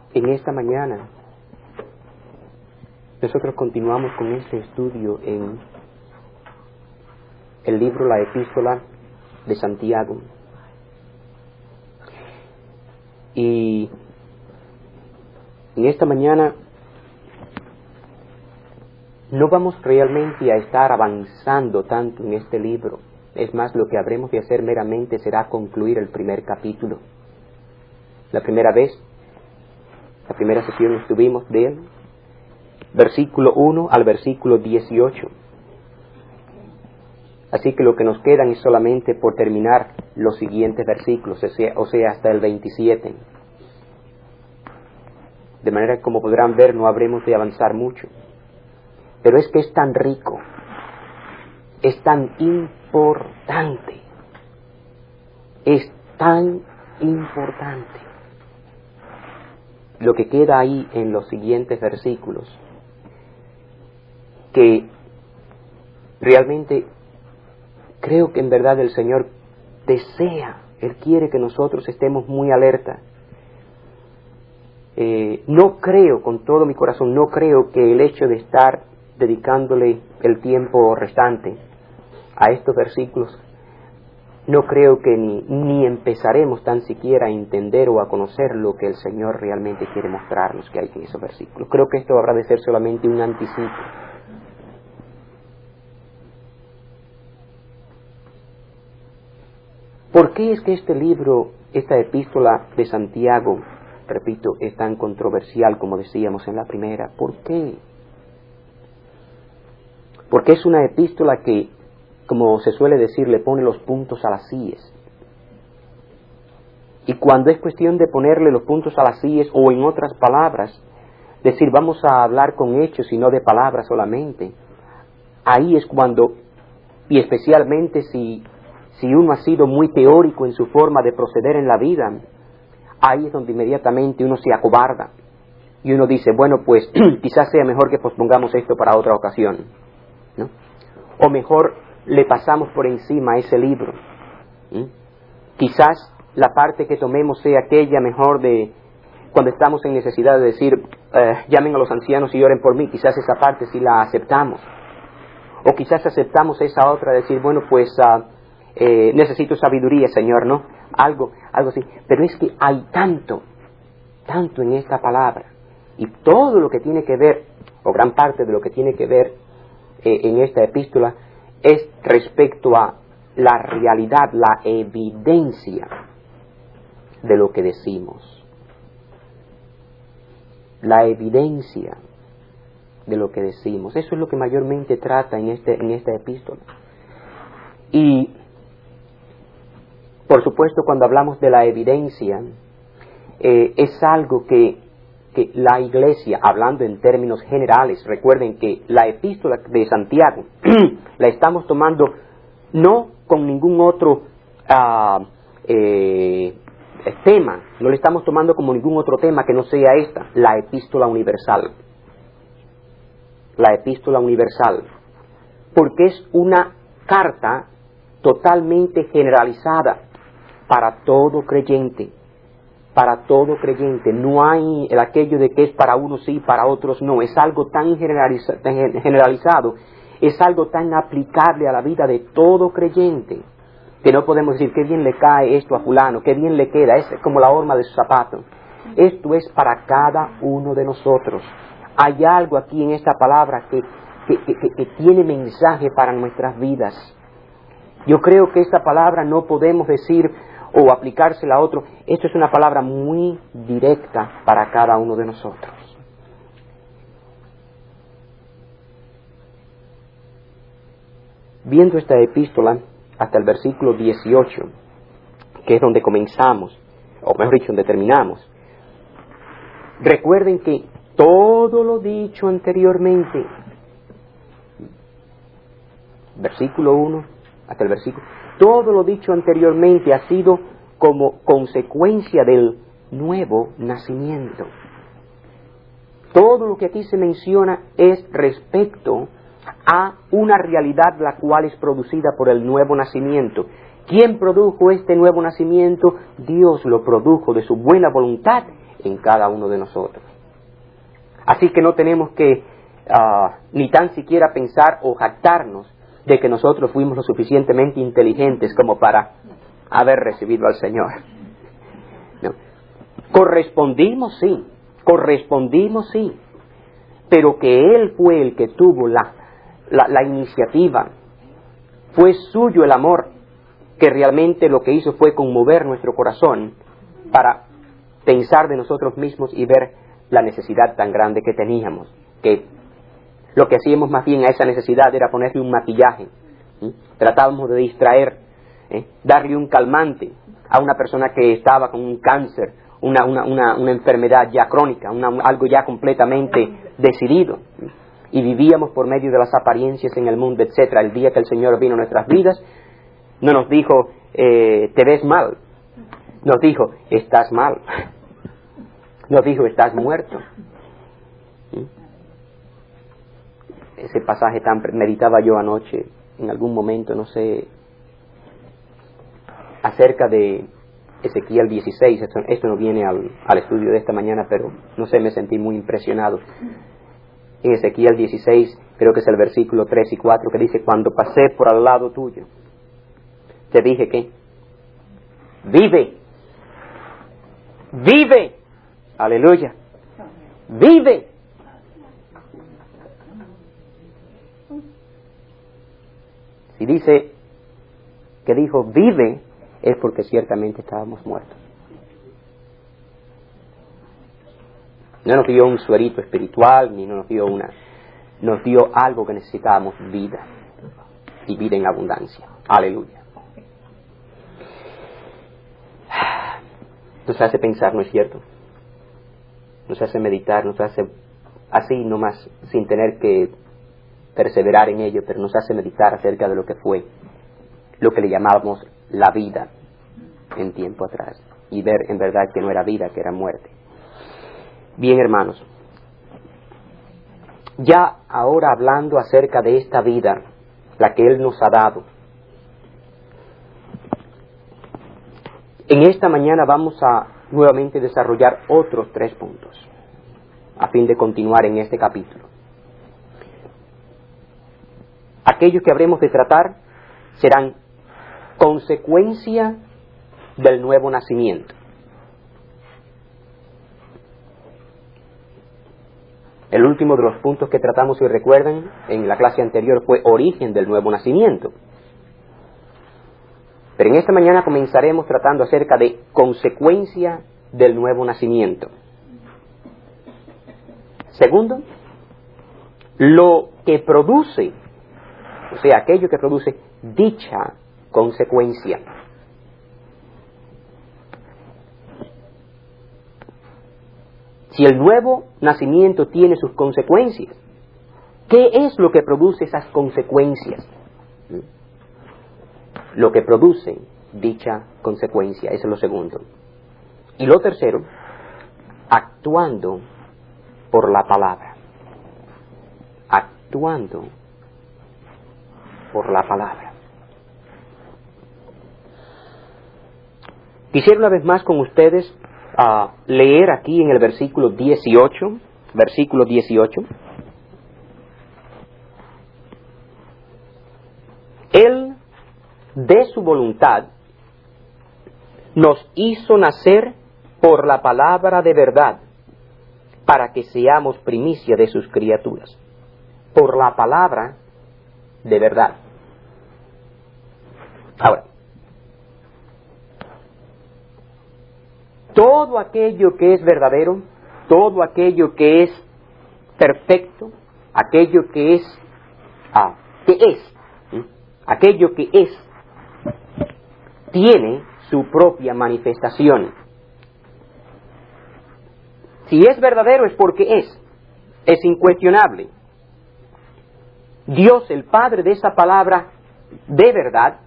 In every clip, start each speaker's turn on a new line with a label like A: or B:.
A: En esta mañana nosotros continuamos con este estudio en el libro La Epístola de Santiago. Y en esta mañana no vamos realmente a estar avanzando tanto en este libro. Es más, lo que habremos de hacer meramente será concluir el primer capítulo. La primera sesión estuvimos de él, versículo 1 al versículo 18. Así que lo que nos quedan es solamente por terminar los siguientes versículos, o sea, hasta el 27. De manera que, como podrán ver, no habremos de avanzar mucho. Pero es que es tan rico, es tan importante, es tan importante lo que queda ahí en los siguientes versículos, que realmente creo que en verdad el Señor desea, Él quiere que nosotros estemos muy alerta. No creo, con todo mi corazón, no creo que el hecho de estar dedicándole el tiempo restante a estos versículos, no creo que ni empezaremos tan siquiera a entender o a conocer lo que el Señor realmente quiere mostrarnos que hay en esos versículos. Creo que esto habrá de ser solamente un anticipo. ¿Por qué es que este libro, esta epístola de Santiago, repito, es tan controversial como decíamos en la primera? ¿Por qué? Porque es una epístola que, como se suele decir, le pone los puntos a las íes. Y cuando es cuestión de ponerle los puntos a las íes, o en otras palabras, decir vamos a hablar con hechos y no de palabras solamente, ahí es cuando, y especialmente si uno ha sido muy teórico en su forma de proceder en la vida, ahí es donde inmediatamente uno se acobarda. Y uno dice, bueno, pues quizás sea mejor que pospongamos esto para otra ocasión, ¿no? O mejor le pasamos por encima a ese libro. Quizás la parte que tomemos sea aquella mejor de cuando estamos en necesidad de decir, llamen a los ancianos y oren por mí. Quizás esa parte sí la aceptamos. O quizás aceptamos esa otra de decir, bueno, pues necesito sabiduría, Señor, ¿no? Algo así. Pero es que hay tanto en esta palabra. Y todo lo que tiene que ver, o gran parte de lo que tiene que ver en esta epístola, es respecto a la realidad, la evidencia de lo que decimos. La evidencia de lo que decimos. Eso es lo que mayormente trata en esta epístola. Y, por supuesto, cuando hablamos de la evidencia, es algo que la Iglesia, hablando en términos generales, recuerden que la epístola de Santiago la estamos tomando no con ningún otro tema, no le estamos tomando como ningún otro tema que no sea esta, la epístola universal. La epístola universal, porque es una carta totalmente generalizada para todo creyente. Para todo creyente, no hay aquello de que es para unos sí, para otros no, es algo tan generalizado, es algo tan aplicable a la vida de todo creyente, que no podemos decir qué bien le cae esto a fulano, qué bien le queda, es como la horma de su zapato. Esto es para cada uno de nosotros. Hay algo aquí en esta palabra que tiene mensaje para nuestras vidas. Yo creo que esta palabra no podemos decir o aplicársela a otro. Esto es una palabra muy directa para cada uno de nosotros. Viendo esta epístola hasta el versículo 18, que es donde comenzamos, o mejor dicho, donde terminamos, recuerden que todo lo dicho anteriormente, versículo 1 hasta el versículo, todo lo dicho anteriormente ha sido como consecuencia del nuevo nacimiento. Todo lo que aquí se menciona es respecto a una realidad la cual es producida por el nuevo nacimiento. ¿Quién produjo este nuevo nacimiento? Dios lo produjo de su buena voluntad en cada uno de nosotros. Así que no tenemos que ni tan siquiera pensar o jactarnos de que nosotros fuimos lo suficientemente inteligentes como para haber recibido al Señor. No. Correspondimos sí, pero que Él fue el que tuvo la iniciativa, fue suyo el amor, que realmente lo que hizo fue conmover nuestro corazón para pensar de nosotros mismos y ver la necesidad tan grande que teníamos, que lo que hacíamos más bien a esa necesidad era ponerle un maquillaje, tratábamos de distraer, darle un calmante a una persona que estaba con un cáncer, una enfermedad ya crónica, algo ya completamente decidido, y vivíamos por medio de las apariencias en el mundo, etcétera. El día que el Señor vino a nuestras vidas, no nos dijo, te ves mal, nos dijo, estás mal, nos dijo, estás muerto. Ese pasaje meditaba yo anoche, en algún momento, no sé, acerca de Ezequiel 16, esto no viene al estudio de esta mañana, pero no sé, me sentí muy impresionado. En Ezequiel 16, creo que es el versículo 3 y 4, que dice, cuando pasé por al lado tuyo, te dije que, vive, aleluya, vive. Si dice que dijo vive, es porque ciertamente estábamos muertos. No nos dio un suerito espiritual, ni nos dio algo que necesitábamos, vida, y vida en abundancia. Aleluya. Nos hace pensar, ¿no es cierto? Nos hace meditar, nos hace así nomás, sin tener que perseverar en ello, pero nos hace meditar acerca de lo que fue, lo que le llamábamos la vida en tiempo atrás, y ver en verdad que no era vida, que era muerte. Bien, hermanos, ya ahora hablando acerca de esta vida, la que Él nos ha dado, en esta mañana vamos a nuevamente desarrollar otros 3 puntos, a fin de continuar en este capítulo. Aquellos que habremos de tratar serán consecuencia del nuevo nacimiento. El último de los puntos que tratamos, si recuerdan, en la clase anterior fue origen del nuevo nacimiento. Pero en esta mañana comenzaremos tratando acerca de consecuencia del nuevo nacimiento. Segundo, lo que produce, o sea, aquello que produce dicha consecuencia. Si el nuevo nacimiento tiene sus consecuencias, ¿qué es lo que produce esas consecuencias? Lo que produce dicha consecuencia, eso es lo segundo. Y lo tercero, actuando por la palabra. Actuando por la palabra. Quisiera una vez más con ustedes leer aquí en el versículo 18, Él, de su voluntad, nos hizo nacer por la palabra de verdad, para que seamos primicia de sus criaturas. Por la palabra de verdad. Ahora, todo aquello que es verdadero, todo aquello que es perfecto, aquello que es, aquello que es, tiene su propia manifestación. Si es verdadero es porque es incuestionable. Dios, el Padre de esa palabra de verdad,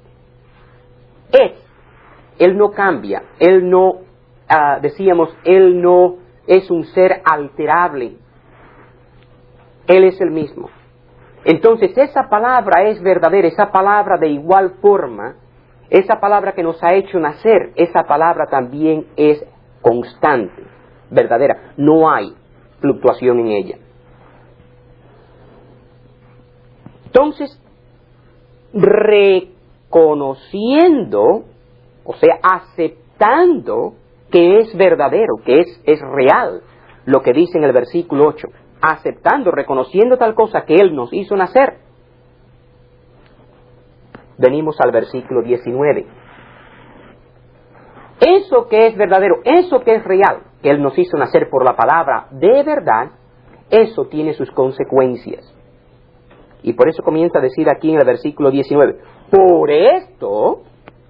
A: Él no cambia, Él no, Él no es un ser alterable, Él es el mismo. Entonces esa palabra es verdadera, esa palabra de igual forma, esa palabra que nos ha hecho nacer, esa palabra también es constante. verdadera, no hay fluctuación en ella. Entonces, reconociendo, o sea, aceptando que es verdadero, que es real, lo que dice en el versículo 8, aceptando, reconociendo tal cosa que Él nos hizo nacer. Venimos al versículo 19. Eso que es verdadero, eso que es real, que Él nos hizo nacer por la palabra de verdad, eso tiene sus consecuencias. Y por eso comienza a decir aquí en el versículo 19, por esto,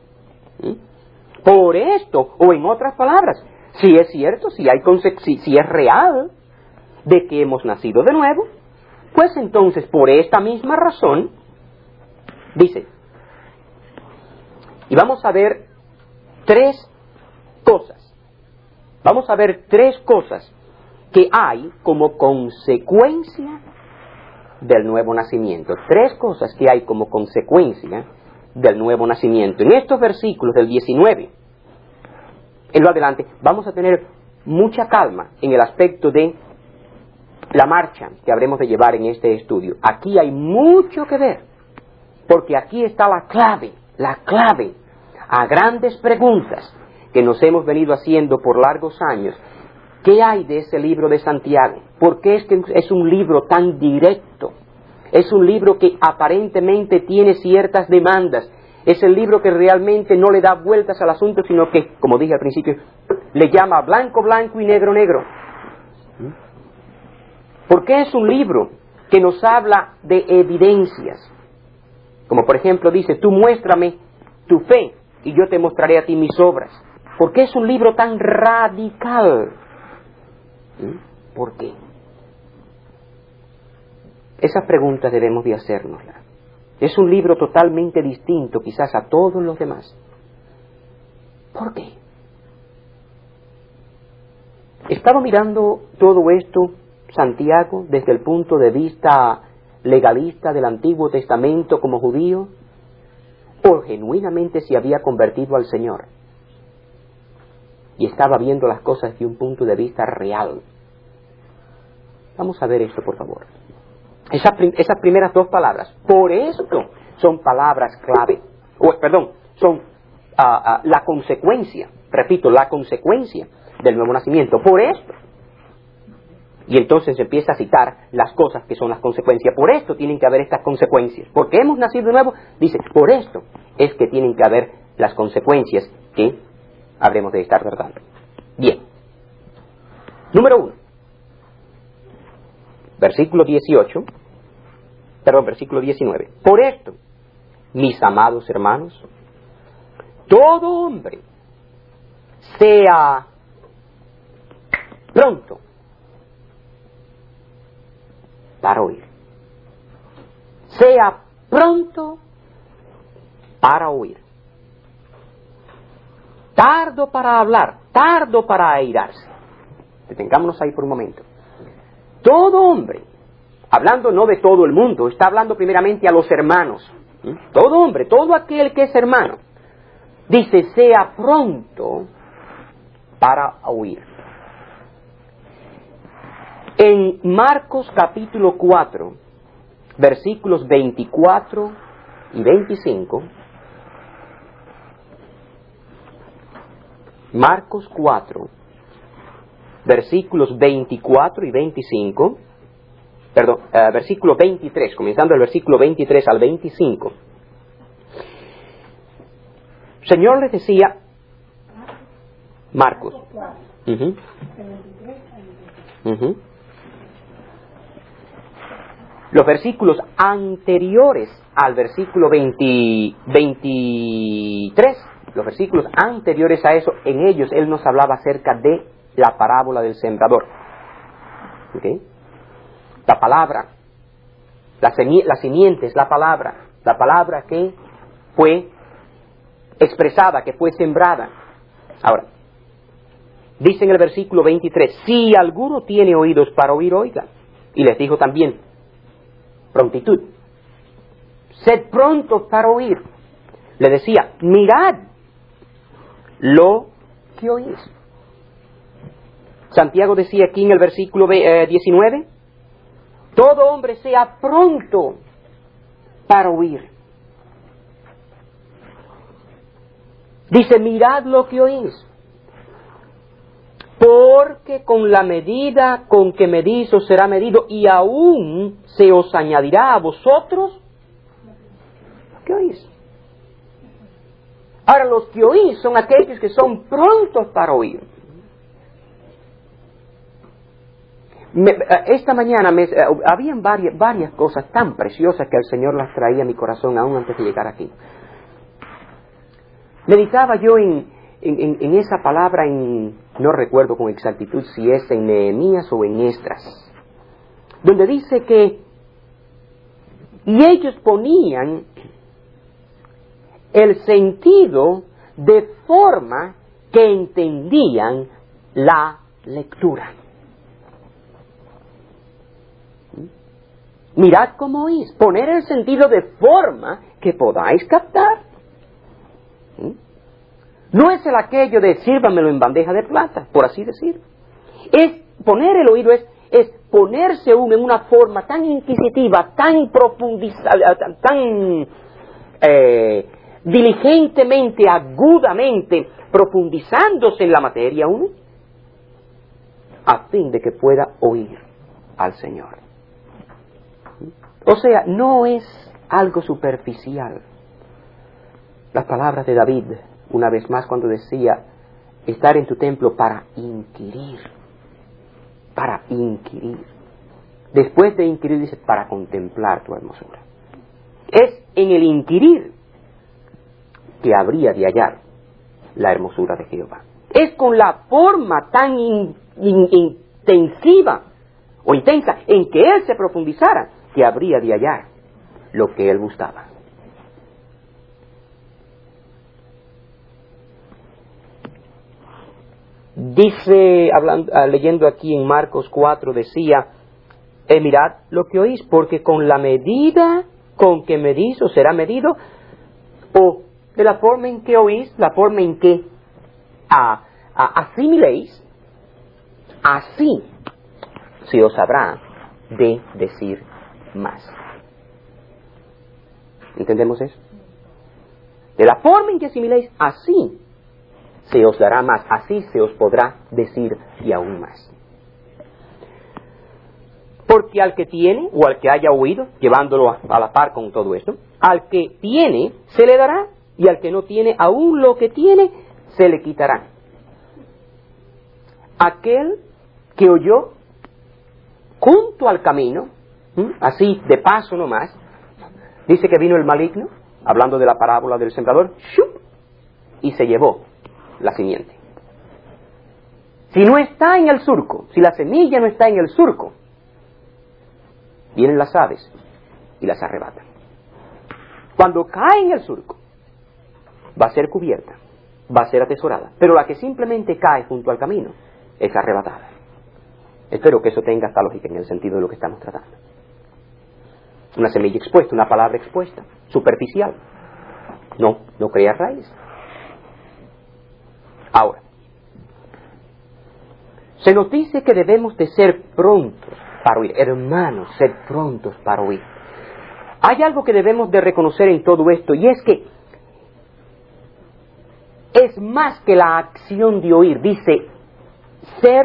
A: o en otras palabras, si es cierto, si es real de que hemos nacido de nuevo, pues entonces por esta misma razón, dice, y vamos a ver tres cosas que hay como consecuencia del nuevo nacimiento. Tres cosas que hay como consecuencia del nuevo nacimiento. En estos versículos del 19, en lo adelante, vamos a tener mucha calma en el aspecto de la marcha que habremos de llevar en este estudio. Aquí hay mucho que ver, porque aquí está la clave a grandes preguntas que nos hemos venido haciendo por largos años. ¿Qué hay de ese libro de Santiago? ¿Por qué es que es un libro tan directo? Es un libro que aparentemente tiene ciertas demandas. Es el libro que realmente no le da vueltas al asunto, sino que, como dije al principio, le llama blanco, blanco y negro, negro. ¿Por qué es un libro que nos habla de evidencias? Como por ejemplo dice, tú muéstrame tu fe y yo te mostraré a ti mis obras. ¿Por qué es un libro tan radical? ¿Por qué? Esas preguntas debemos de hacérnoslas. Es un libro totalmente distinto quizás a todos los demás. ¿Por qué? Estaba mirando todo esto Santiago desde el punto de vista legalista del Antiguo Testamento como judío, o genuinamente se había convertido al Señor y estaba viendo las cosas desde un punto de vista real. Vamos a ver esto, por favor. Esas primeras dos palabras, por esto, son palabras clave. Son la consecuencia, repito, la consecuencia del nuevo nacimiento. Por esto. Y entonces empieza a citar las cosas que son las consecuencias. Por esto tienen que haber estas consecuencias. Porque hemos nacido de nuevo, dice, por esto es que tienen que haber las consecuencias que habremos de estar tratando. Bien. Número 1. Versículo 19. Por esto, mis amados hermanos, todo hombre sea pronto para oír. Sea pronto para oír. Tardo para hablar, tardo para airarse. Detengámonos ahí por un momento. Todo hombre, hablando no de todo el mundo, está hablando primeramente a los hermanos. Todo hombre, todo aquel que es hermano, dice, sea pronto para oír. En Marcos capítulo 4, versículos 24 y 25, Marcos 4, versículos 24 y 25, versículo 23, comenzando el versículo 23 al 25, el Señor les decía, Marcos, los versículos anteriores al versículo 23, los versículos anteriores a eso, en ellos Él nos hablaba acerca de la parábola del sembrador. ¿Okay? La palabra, la simiente es la palabra que fue expresada, que fue sembrada. Ahora, dice en el versículo 23, si alguno tiene oídos para oír, oiga. Y les dijo también, prontitud. Sed prontos para oír. Le decía, mirad lo que oís. Santiago decía aquí en el versículo 19, todo hombre sea pronto para oír. Dice, mirad lo que oís, porque con la medida con que medís os será medido, y aún se os añadirá a vosotros lo que oís. Ahora, los que oís son aquellos que son prontos para oír. Esta mañana habían varias cosas tan preciosas que el Señor las traía a mi corazón aún antes de llegar aquí. Meditaba yo en esa palabra, no recuerdo con exactitud si es en Nehemías o en Esdras, donde dice que, y ellos ponían el sentido de forma que entendían la lectura. Mirad cómo oís, poner el sentido de forma que podáis captar. No es el aquello de sírvamelo en bandeja de plata, por así decir. Es poner el oído, es ponerse uno en una forma tan inquisitiva, tan profundizada, tan diligentemente, agudamente, profundizándose en la materia uno, a fin de que pueda oír al Señor. O sea, no es algo superficial. Las palabras de David, una vez más, cuando decía, estar en tu templo para inquirir. Para inquirir. Después de inquirir, dice, para contemplar tu hermosura. Es en el inquirir que habría de hallar la hermosura de Jehová. Es con la forma tan intensiva o intensa en que él se profundizara que habría de hallar lo que él buscaba. Dice, leyendo aquí en Marcos 4, decía, mirad lo que oís, porque con la medida con que medís os será medido, o de la forma en que oís, la forma en que asimiléis, así se os habrá de decir más. ¿Entendemos eso? De la forma en que asimiléis, así se os dará más, así se os podrá decir y aún más. Porque al que tiene, o al que haya oído, llevándolo a la par con todo esto, al que tiene se le dará, y al que no tiene, aún lo que tiene se le quitará. Aquel que oyó junto al camino, así de paso nomás, dice que vino el maligno, hablando de la parábola del sembrador, ¡shup!, y se llevó la simiente. Si no está en el surco, si la semilla no está en el surco, vienen las aves y las arrebatan. Cuando cae en el surco, va a ser cubierta, va a ser atesorada, pero la que simplemente cae junto al camino es arrebatada. Espero que eso tenga esta lógica en el sentido de lo que estamos tratando. Una semilla expuesta, una palabra expuesta, superficial, no crea raíz. Ahora, se nos dice que debemos de ser prontos para oír. Hermanos, ser prontos para oír. Hay algo que debemos de reconocer en todo esto, y es que es más que la acción de oír. Dice, ser.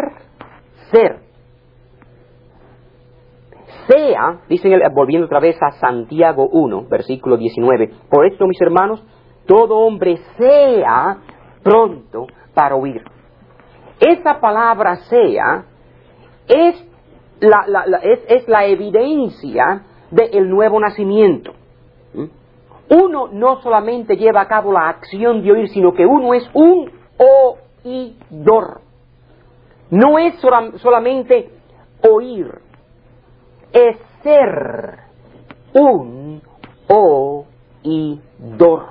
A: Sea, dicen, volviendo otra vez a Santiago 1, versículo 19, por esto, mis hermanos, todo hombre sea pronto para oír. Esa palabra sea es la evidencia del nuevo nacimiento. Uno no solamente lleva a cabo la acción de oír, sino que uno es un oidor. No es solamente oír, es ser un oidor.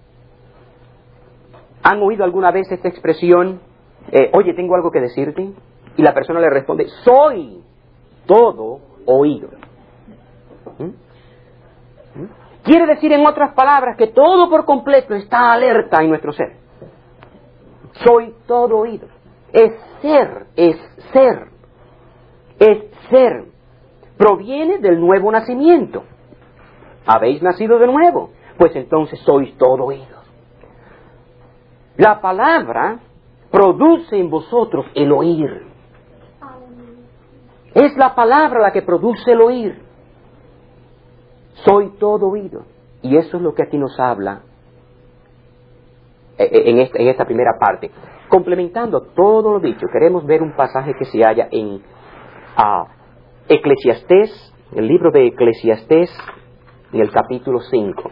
A: ¿Han oído alguna vez esta expresión? Oye, tengo algo que decirte. Y la persona le responde, soy todo oído. Quiere decir, en otras palabras, que todo por completo está alerta en nuestro ser. Soy todo oído. Es ser, es ser, es ser. Proviene del nuevo nacimiento. ¿Habéis nacido de nuevo? Pues entonces sois todo oídos. La palabra produce en vosotros el oír. Es la palabra la que produce el oír. Soy todo oído. Y eso es lo que aquí nos habla en esta primera parte. Complementando todo lo dicho, queremos ver un pasaje que se halla en Eclesiastés, el libro de Eclesiastés, en el capítulo 5.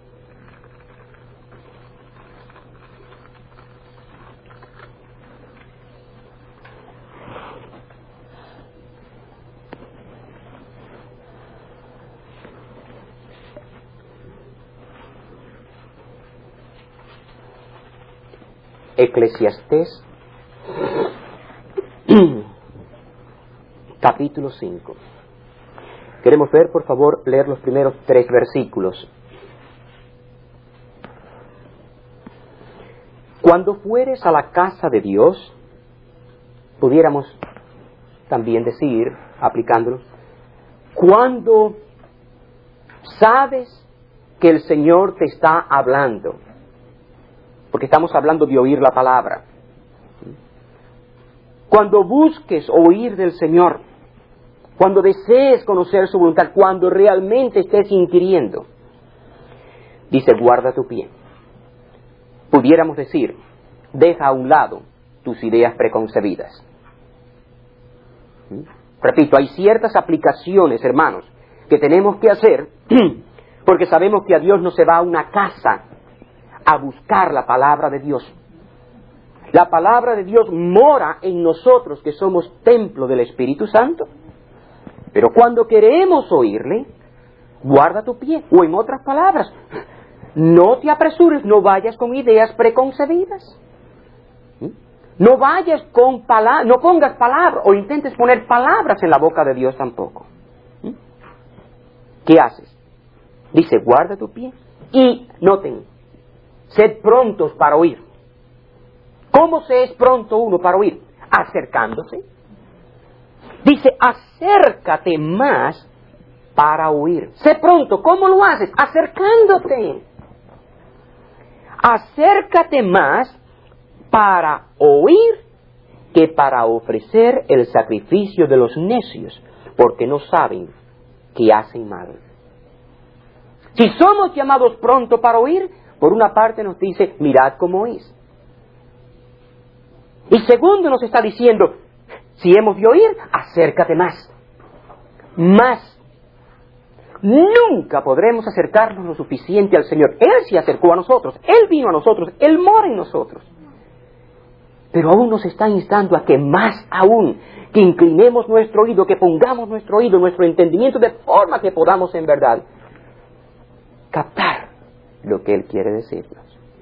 A: Eclesiastés, capítulo 5. Queremos ver, por favor, leer los primeros 3 versículos. Cuando fueres a la casa de Dios, pudiéramos también decir, aplicándolo, cuando sabes que el Señor te está hablando, porque estamos hablando de oír la palabra. Cuando busques oír del Señor, cuando desees conocer su voluntad, cuando realmente estés inquiriendo, dice, guarda tu pie. Pudiéramos decir, deja a un lado tus ideas preconcebidas. Repito, hay ciertas aplicaciones, hermanos, que tenemos que hacer, porque sabemos que a Dios no se va a una casa a buscar la palabra de Dios. La palabra de Dios mora en nosotros, que somos templo del Espíritu Santo. Pero cuando queremos oírle, guarda tu pie. O en otras palabras, no te apresures, no vayas con ideas preconcebidas. No vayas con palabras, no pongas palabras o intentes poner palabras en la boca de Dios tampoco. ¿Qué haces? Dice, guarda tu pie. Y noten, sed prontos para oír. ¿Cómo se es pronto uno para oír? Acercándose. Dice, acércate más para oír. Sé pronto. ¿Cómo lo haces? Acercándote. Acércate más para oír que para ofrecer el sacrificio de los necios, porque no saben que hacen mal. Si somos llamados pronto para oír, por una parte nos dice, mirad cómo oís. Y segundo nos está diciendo, si hemos de oír, acércate más. Más. Nunca podremos acercarnos lo suficiente al Señor. Él se acercó a nosotros, Él vino a nosotros, Él mora en nosotros. Pero aún nos está instando a que más aún, que inclinemos nuestro oído, que pongamos nuestro oído, nuestro entendimiento, de forma que podamos en verdad captar lo que Él quiere decirnos.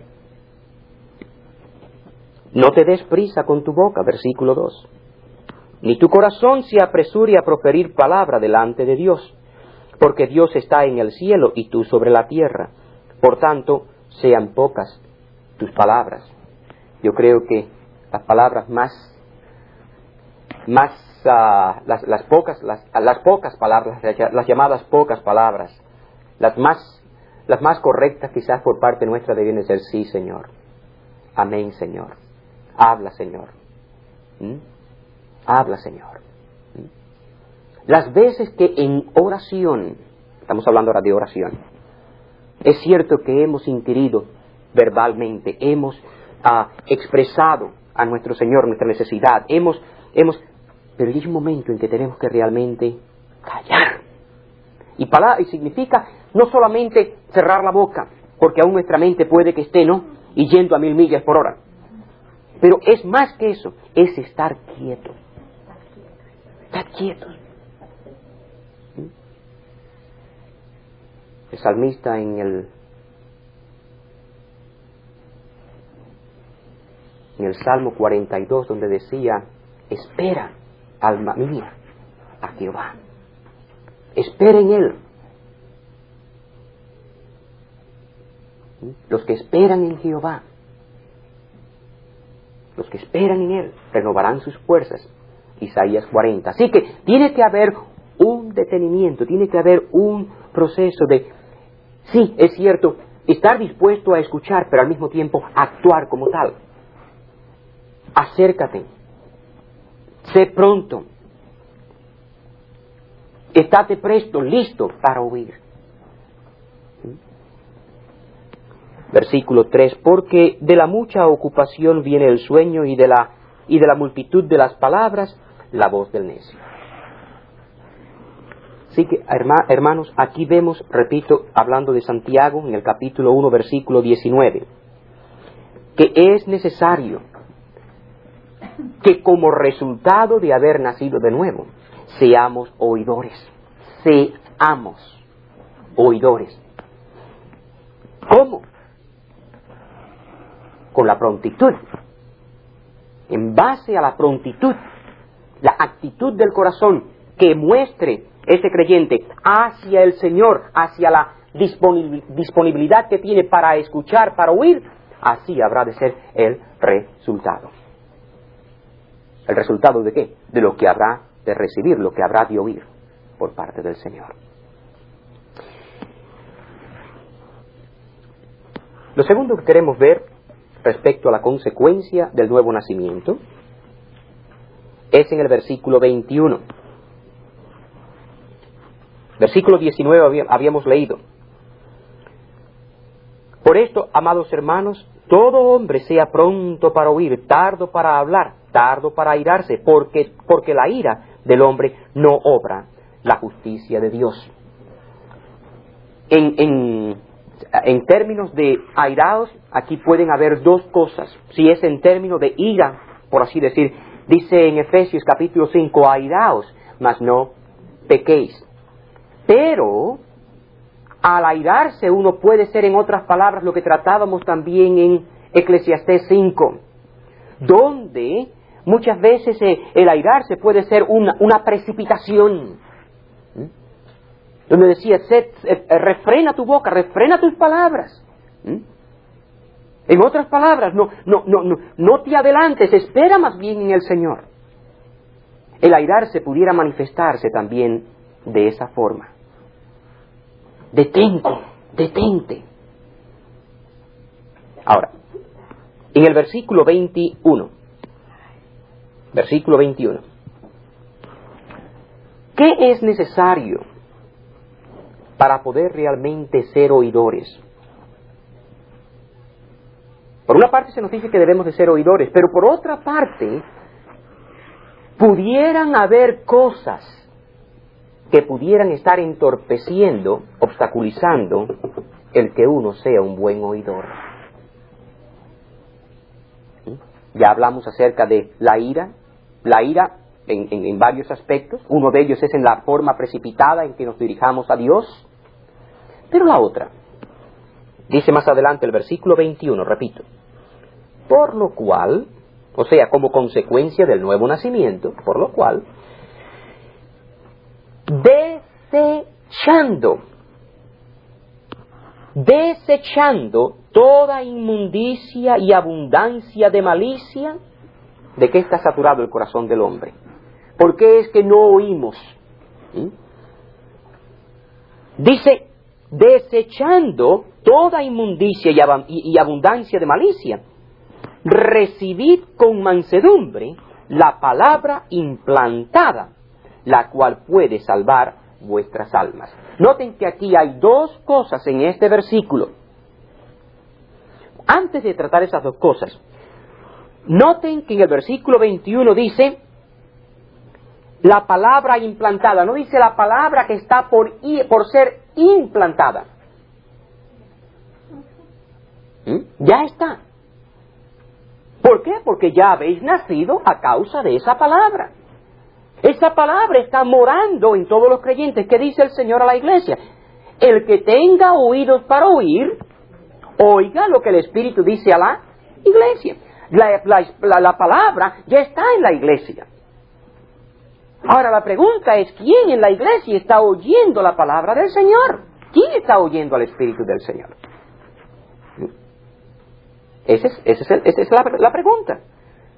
A: No te des prisa con tu boca, versículo 2. Ni tu corazón se apresure a proferir palabra delante de Dios, porque Dios está en el cielo y tú sobre la tierra. Por tanto, sean pocas tus palabras. Yo creo que las palabras las pocas palabras, las llamadas pocas palabras, las más correctas quizás por parte nuestra deben de ser sí, Señor. Amén, Señor. Habla, Señor. Habla, Señor. Las veces que en oración, estamos hablando ahora de oración, es cierto que hemos inquirido verbalmente, hemos expresado a nuestro Señor nuestra necesidad, pero hay un momento en que tenemos que realmente callar. Y significa no solamente cerrar la boca, porque aún nuestra mente puede que esté, ¿no?, y yendo a 1000 millas por hora. Pero es más que eso, es estar quieto. Estar quieto. El salmista en el Salmo 42, donde decía, espera, alma mía, a Jehová. Espera en Él. Los que esperan en Jehová los que esperan en Él, renovarán sus fuerzas. Isaías 40. Así que tiene que haber un detenimiento, tiene que haber un proceso de, sí, es cierto, estar dispuesto a escuchar, pero al mismo tiempo actuar como tal. Acércate, sé pronto, estate presto, listo para oír. Versículo 3, porque de la mucha ocupación viene el sueño y de la multitud de las palabras la voz del necio. Así que, hermanos, aquí vemos, repito, hablando de Santiago, en el capítulo 1, versículo 19, que es necesario que como resultado de haber nacido de nuevo, seamos oidores. Seamos oidores. ¿Cómo? Con la prontitud. En base a la prontitud, la actitud del corazón que muestre ese creyente hacia el Señor, hacia la disponibilidad que tiene para escuchar, para oír, así habrá de ser el resultado. ¿El resultado de qué? De lo que habrá de recibir, lo que habrá de oír por parte del Señor. Lo segundo que queremos ver respecto a la consecuencia del nuevo nacimiento es en el versículo 21. Versículo 19 habíamos leído. Por esto, amados hermanos, todo hombre sea pronto para oír, tardo para hablar, tardo para airarse, porque la ira del hombre no obra la justicia de Dios. En términos de airados, aquí pueden haber dos cosas. Si es en términos de ira, por así decir, dice en Efesios capítulo 5, airaos, mas no pequéis. Pero al airarse uno puede ser, en otras palabras, lo que tratábamos también en Eclesiastés 5, donde muchas veces el airarse puede ser una precipitación. Donde decía, refrena tu boca, refrena tus palabras. En otras palabras, no te adelantes, espera más bien en el Señor. El airarse pudiera manifestarse también de esa forma. Detente. Ahora, en el versículo 21, ¿qué es necesario para poder realmente ser oidores? Por una parte se nos dice que debemos de ser oidores, pero por otra parte, pudieran haber cosas que pudieran estar entorpeciendo, obstaculizando el que uno sea un buen oidor. Ya hablamos acerca de la ira en varios aspectos. Uno de ellos es en la forma precipitada en que nos dirijamos a Dios. Pero la otra, dice más adelante el versículo 21, repito, por lo cual, o sea, como consecuencia del nuevo nacimiento, por lo cual, desechando toda inmundicia y abundancia de malicia, ¿de qué está saturado el corazón del hombre? ¿Por qué es que no oímos? Dice, desechando toda inmundicia y abundancia de malicia, recibid con mansedumbre la palabra implantada, la cual puede salvar vuestras almas. Noten que aquí hay dos cosas en este versículo. Antes de tratar esas dos cosas, noten que en el versículo 21 dice la palabra implantada, no dice la palabra que está por ser implantada. Ya está. ¿Por qué? Porque ya habéis nacido a causa de esa palabra. Esa palabra está morando en todos los creyentes. ¿Qué dice el Señor a la iglesia? El que tenga oídos para oír, oiga lo que el Espíritu dice a la iglesia. La palabra ya está en la iglesia. Ahora la pregunta es, ¿quién en la iglesia está oyendo la palabra del Señor? ¿Quién está oyendo al Espíritu del Señor? Esa es la pregunta.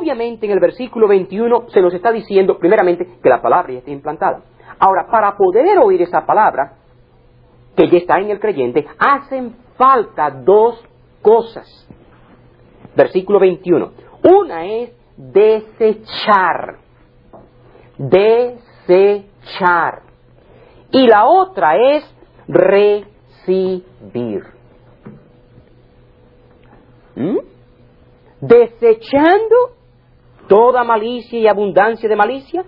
A: obviamente en el versículo 21 se nos está diciendo, primeramente, que la palabra ya está implantada. Ahora, para poder oír esa palabra, que ya está en el creyente, hacen falta dos cosas. Versículo 21. Una es desechar. Desechar. Y la otra es recibir. Desechando toda malicia y abundancia de malicia,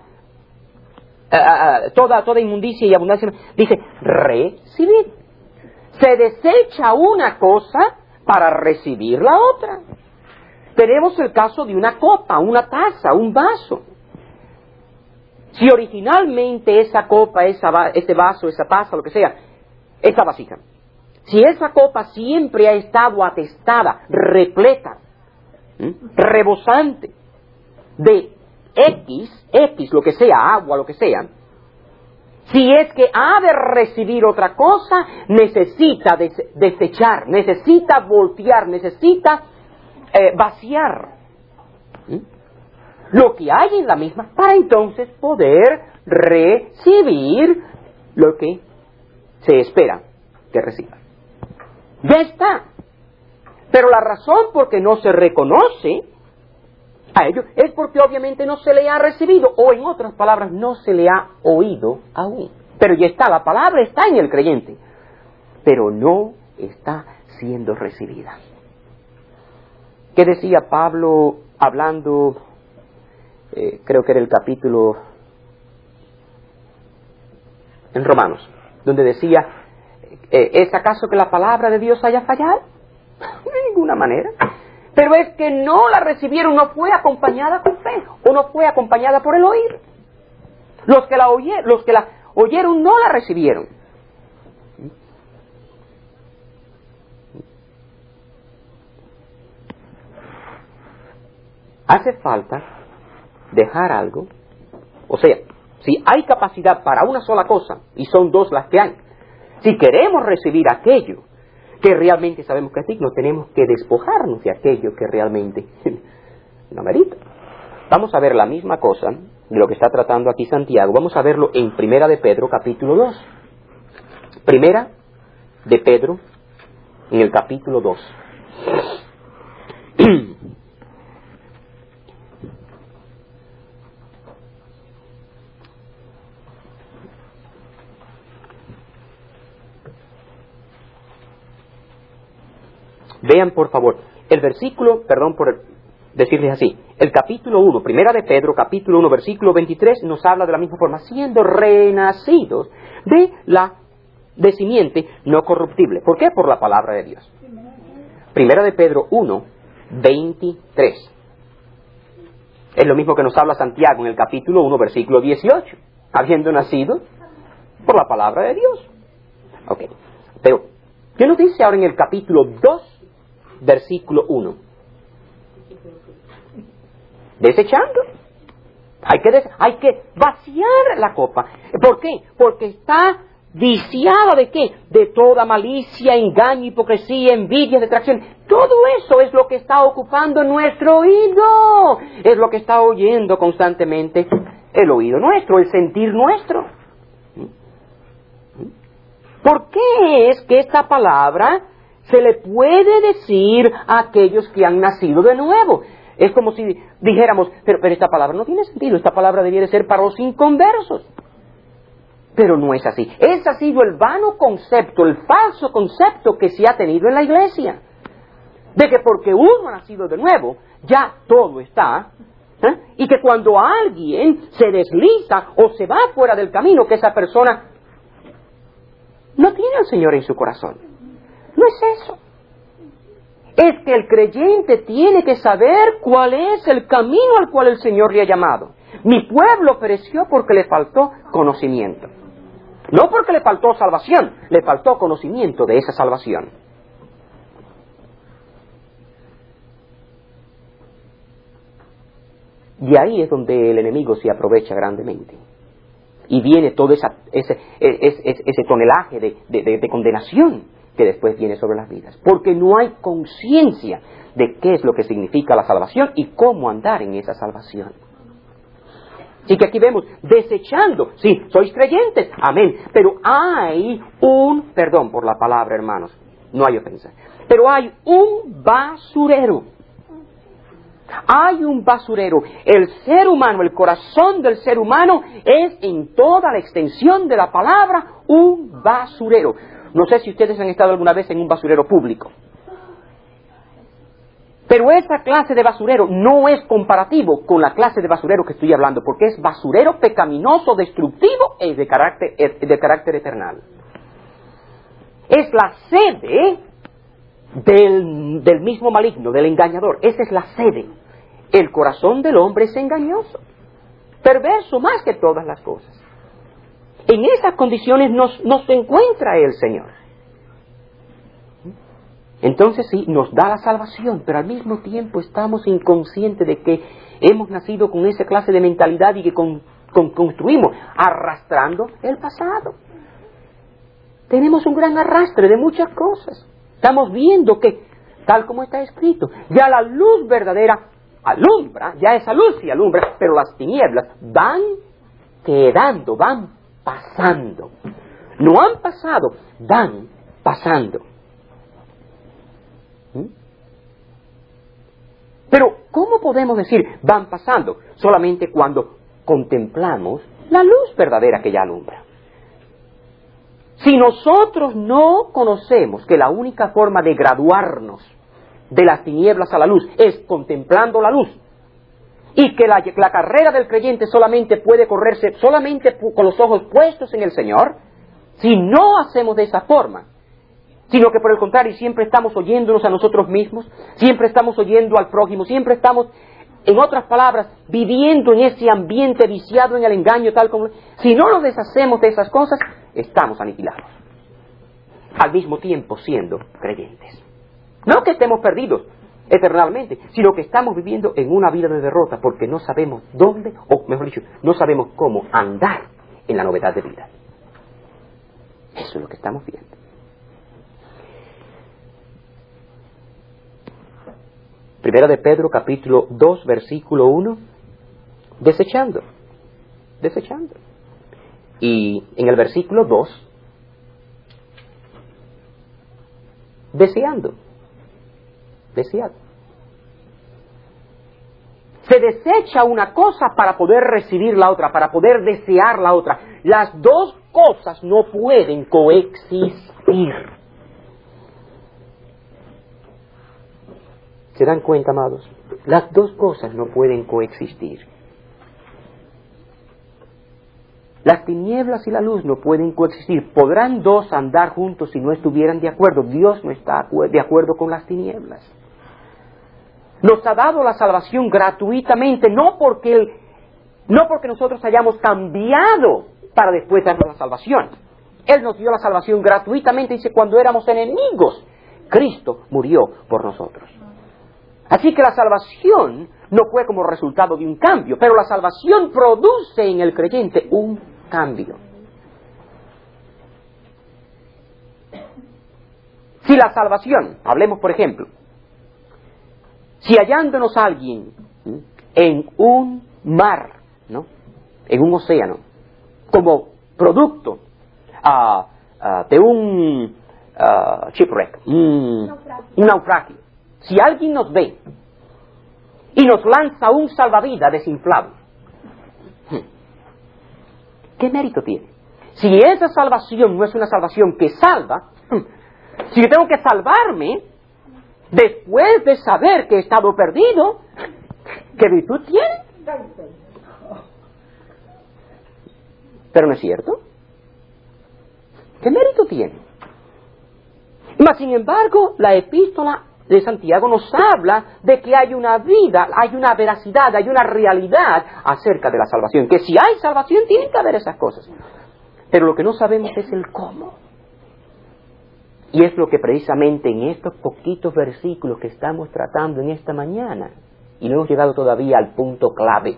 A: toda inmundicia y abundancia, dice recibir. Se desecha una cosa para recibir la otra. Tenemos el caso de una copa, una taza, un vaso. Si originalmente esa copa, ese vaso, esa taza, lo que sea, esa vasija, si esa copa siempre ha estado atestada, repleta, rebosante de X, lo que sea, agua, lo que sea, si es que ha de recibir otra cosa, necesita desechar, necesita voltear, necesita vaciar lo que hay en la misma para entonces poder recibir lo que se espera que reciba. Ya está. Pero la razón por que no se reconoce a ello es porque obviamente no se le ha recibido, o en otras palabras, no se le ha oído aún. Pero ya está, la palabra está en el creyente, pero no está siendo recibida. ¿Qué decía Pablo hablando, creo que era el capítulo en Romanos, donde decía, ¿es acaso que la palabra de Dios haya fallado? De ninguna manera. Pero es que no la recibieron, no fue acompañada con fe, o no fue acompañada por el oír. Los que la oyeron no la recibieron. Hace falta dejar algo, o sea, si hay capacidad para una sola cosa, y son dos las que hay, si queremos recibir aquello que realmente sabemos que es digno, tenemos que despojarnos de aquello que realmente no merita. Vamos a ver la misma cosa de lo que está tratando aquí Santiago. Vamos a verlo en Primera de Pedro, capítulo 2. Primera de Pedro, en el capítulo 2. Vean, por favor, el versículo, perdón por decirles así, el capítulo 1, Primera de Pedro, capítulo 1, versículo 23, nos habla de la misma forma, siendo renacidos de simiente no corruptible. ¿Por qué? Por la palabra de Dios. Primera de Pedro 1, 23. Es lo mismo que nos habla Santiago en el capítulo 1, versículo 18, habiendo nacido por la palabra de Dios. Ok, pero, ¿qué nos dice ahora en el capítulo 2? Versículo 1. Desechando. Hay que vaciar la copa. ¿Por qué? Porque está viciada ¿de qué? De toda malicia, engaño, hipocresía, envidia, detracción. Todo eso es lo que está ocupando nuestro oído. Es lo que está oyendo constantemente el oído nuestro, el sentir nuestro. ¿Por qué es que esta palabra se le puede decir a aquellos que han nacido de nuevo? Es como si dijéramos, pero esta palabra no tiene sentido, esta palabra debiera ser para los inconversos. Pero no es así. Ese ha sido el vano concepto, el falso concepto que se ha tenido en la iglesia. De que porque uno ha nacido de nuevo, ya todo está. Y que cuando alguien se desliza o se va fuera del camino, que esa persona no tiene al Señor en su corazón. No es eso. Es que el creyente tiene que saber cuál es el camino al cual el Señor le ha llamado. Mi pueblo pereció porque le faltó conocimiento. No porque le faltó salvación, le faltó conocimiento de esa salvación. Y ahí es donde el enemigo se aprovecha grandemente. Y viene todo ese tonelaje de condenación que después viene sobre las vidas, porque no hay conciencia de qué es lo que significa la salvación y cómo andar en esa salvación. Así que aquí vemos, desechando, sí, sois creyentes, amén, pero hay perdón por la palabra, hermanos, no hay ofensa, pero hay un basurero. Hay un basurero. El ser humano, el corazón del ser humano es en toda la extensión de la palabra un basurero. No sé si ustedes han estado alguna vez en un basurero público. Pero esa clase de basurero no es comparativo con la clase de basurero que estoy hablando, porque es basurero pecaminoso, destructivo y de carácter eternal. Es la sede del mismo maligno, del engañador. Esa es la sede. El corazón del hombre es engañoso, perverso más que todas las cosas. En esas condiciones nos encuentra el Señor. Entonces sí, nos da la salvación, pero al mismo tiempo estamos inconscientes de que hemos nacido con esa clase de mentalidad y que construimos arrastrando el pasado. Tenemos un gran arrastre de muchas cosas. Estamos viendo que, tal como está escrito, ya la luz verdadera alumbra, ya esa luz sí alumbra, pero las tinieblas van quedando, van pasando. No han pasado, van pasando. Pero, ¿cómo podemos decir van pasando? Solamente cuando contemplamos la luz verdadera que ya alumbra. Si nosotros no conocemos que la única forma de graduarnos de las tinieblas a la luz es contemplando la luz, y que la carrera del creyente solamente puede correrse solamente con los ojos puestos en el Señor, si no hacemos de esa forma, sino que por el contrario siempre estamos oyéndonos a nosotros mismos, siempre estamos oyendo al prójimo, siempre estamos, en otras palabras, viviendo en ese ambiente viciado en el engaño, tal como... Si no nos deshacemos de esas cosas, estamos aniquilados, al mismo tiempo siendo creyentes. No que estemos perdidos eternamente, sino que estamos viviendo en una vida de derrota porque no sabemos dónde, o mejor dicho, no sabemos cómo andar en la novedad de vida. Eso es lo que estamos viendo. Primera de Pedro, capítulo 2, versículo 1, desechando. Y en el versículo 2, deseando. Se desecha una cosa para poder recibir la otra, para poder desear la otra. Las dos cosas no pueden coexistir. ¿Se dan cuenta, amados? Las dos cosas no pueden coexistir. Las tinieblas y la luz no pueden coexistir. ¿Podrán dos andar juntos si no estuvieran de acuerdo? Dios no está de acuerdo con las tinieblas. Nos ha dado la salvación gratuitamente, no porque nosotros hayamos cambiado para después darnos la salvación. Él nos dio la salvación gratuitamente, dice, cuando éramos enemigos, Cristo murió por nosotros. Así que la salvación no fue como resultado de un cambio, pero la salvación produce en el creyente un cambio. Si la salvación, hablemos por ejemplo, si hallándonos alguien en un mar, ¿no?, en un océano, como producto de un shipwreck, un naufragio, si alguien nos ve y nos lanza un salvavidas desinflado, ¿qué mérito tiene? Si esa salvación no es una salvación que salva, si yo tengo que salvarme después de saber que he estado perdido, ¿qué virtud tiene? Pero no es cierto. ¿Qué mérito tiene? Mas, sin embargo, la epístola de Santiago nos habla de que hay una vida, hay una veracidad, hay una realidad acerca de la salvación. Que si hay salvación, tienen que haber esas cosas. Pero lo que no sabemos es el cómo. Y es lo que precisamente en estos poquitos versículos que estamos tratando en esta mañana, y no hemos llegado todavía al punto clave.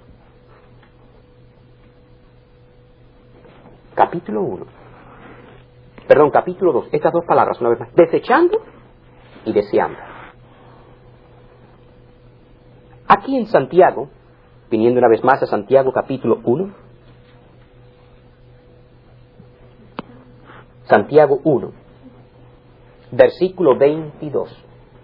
A: Capítulo 1. capítulo 2, estas dos palabras una vez más, desechando y deseando. Aquí en Santiago, viniendo una vez más a Santiago capítulo 1, Santiago 1, versículo 22.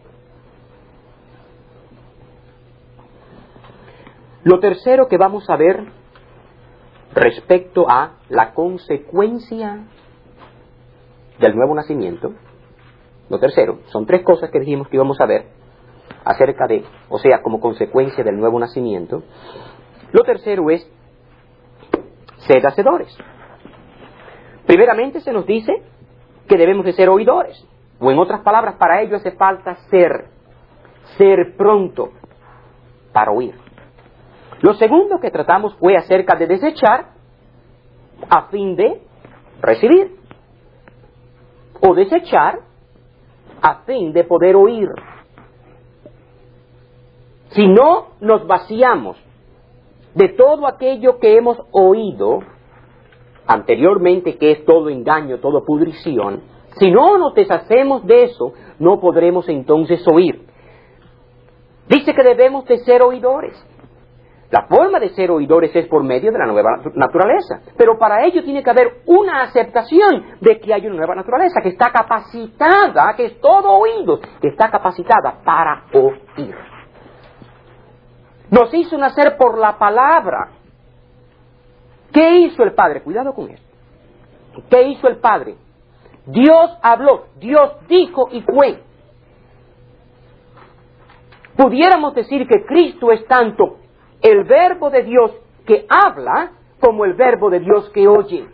A: Lo tercero que vamos a ver respecto a la consecuencia del nuevo nacimiento, lo tercero, son tres cosas que dijimos que íbamos a ver acerca de, o sea, como consecuencia del nuevo nacimiento. Lo tercero es, sed hacedores. Primeramente se nos dice que debemos de ser oidores, o en otras palabras, para ello hace falta ser pronto para oír. Lo segundo que tratamos fue acerca de desechar a fin de recibir, o desechar a fin de poder oír. Si no nos vaciamos de todo aquello que hemos oído anteriormente, que es todo engaño, todo pudrición, si no nos deshacemos de eso, no podremos entonces oír. Dice que debemos de ser oidores. La forma de ser oidores es por medio de la nueva naturaleza, pero para ello tiene que haber una aceptación de que hay una nueva naturaleza, que está capacitada, que es todo oído, que está capacitada para oír. Nos hizo nacer por la palabra. ¿Qué hizo el Padre? Cuidado con esto. ¿Qué hizo el Padre? Dios habló, Dios dijo y fue. Pudiéramos decir que Cristo es tanto el verbo de Dios que habla como el verbo de Dios que oye.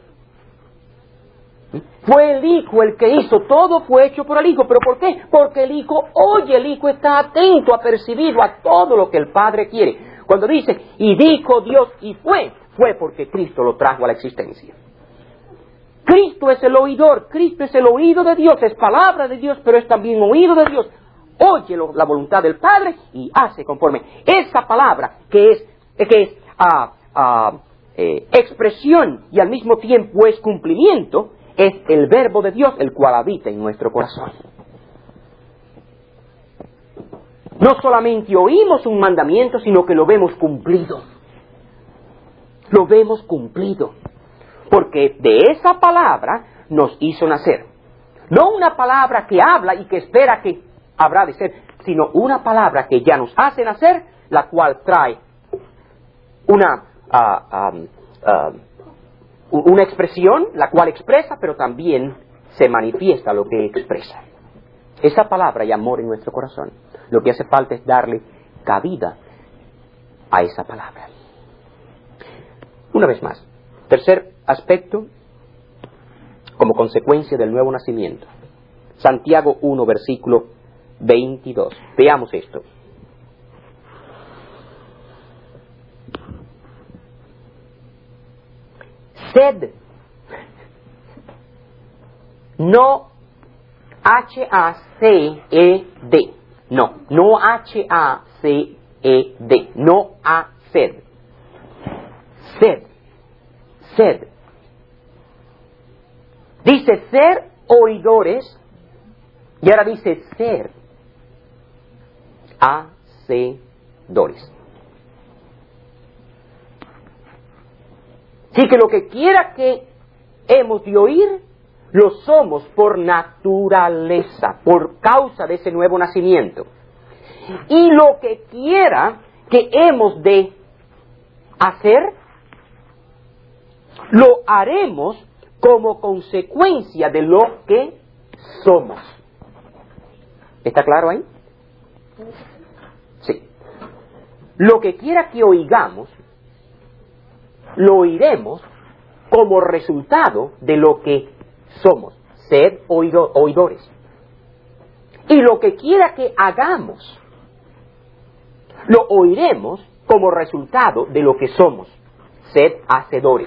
A: Fue el Hijo el que hizo, todo fue hecho por el Hijo. ¿Pero por qué? Porque el Hijo oye, el Hijo está atento, percibido a todo lo que el Padre quiere. Cuando dice, y dijo Dios y fue porque Cristo lo trajo a la existencia. Cristo es el oidor, Cristo es el oído de Dios, es palabra de Dios, pero es también oído de Dios. Oye la voluntad del Padre y hace conforme. Esa palabra que es expresión y al mismo tiempo es cumplimiento, es el verbo de Dios, el cual habita en nuestro corazón. No solamente oímos un mandamiento, sino que lo vemos cumplido. Lo vemos cumplido. Porque de esa palabra nos hizo nacer. No una palabra que habla y que espera que habrá de ser, sino una palabra que ya nos hace nacer, la cual trae una expresión, la cual expresa, pero también se manifiesta lo que expresa. Esa palabra y amor en nuestro corazón. Lo que hace falta es darle cabida a esa palabra. Una vez más, tercer aspecto, como consecuencia del nuevo nacimiento. Santiago 1, versículo 22. Veamos esto. Sed, no H-A-C-E-D, no H-A-C-E-D, no haced. Sed. Dice ser oidores y ahora dice ser hacedores. Así que lo que quiera que hemos de oír, lo somos por naturaleza, por causa de ese nuevo nacimiento. Y lo que quiera que hemos de hacer, lo haremos como consecuencia de lo que somos. ¿Está claro ahí? Sí. Lo que quiera que oigamos, lo oiremos como resultado de lo que somos. Sed oidores. Y lo que quiera que hagamos, lo oiremos como resultado de lo que somos. Sed hacedores.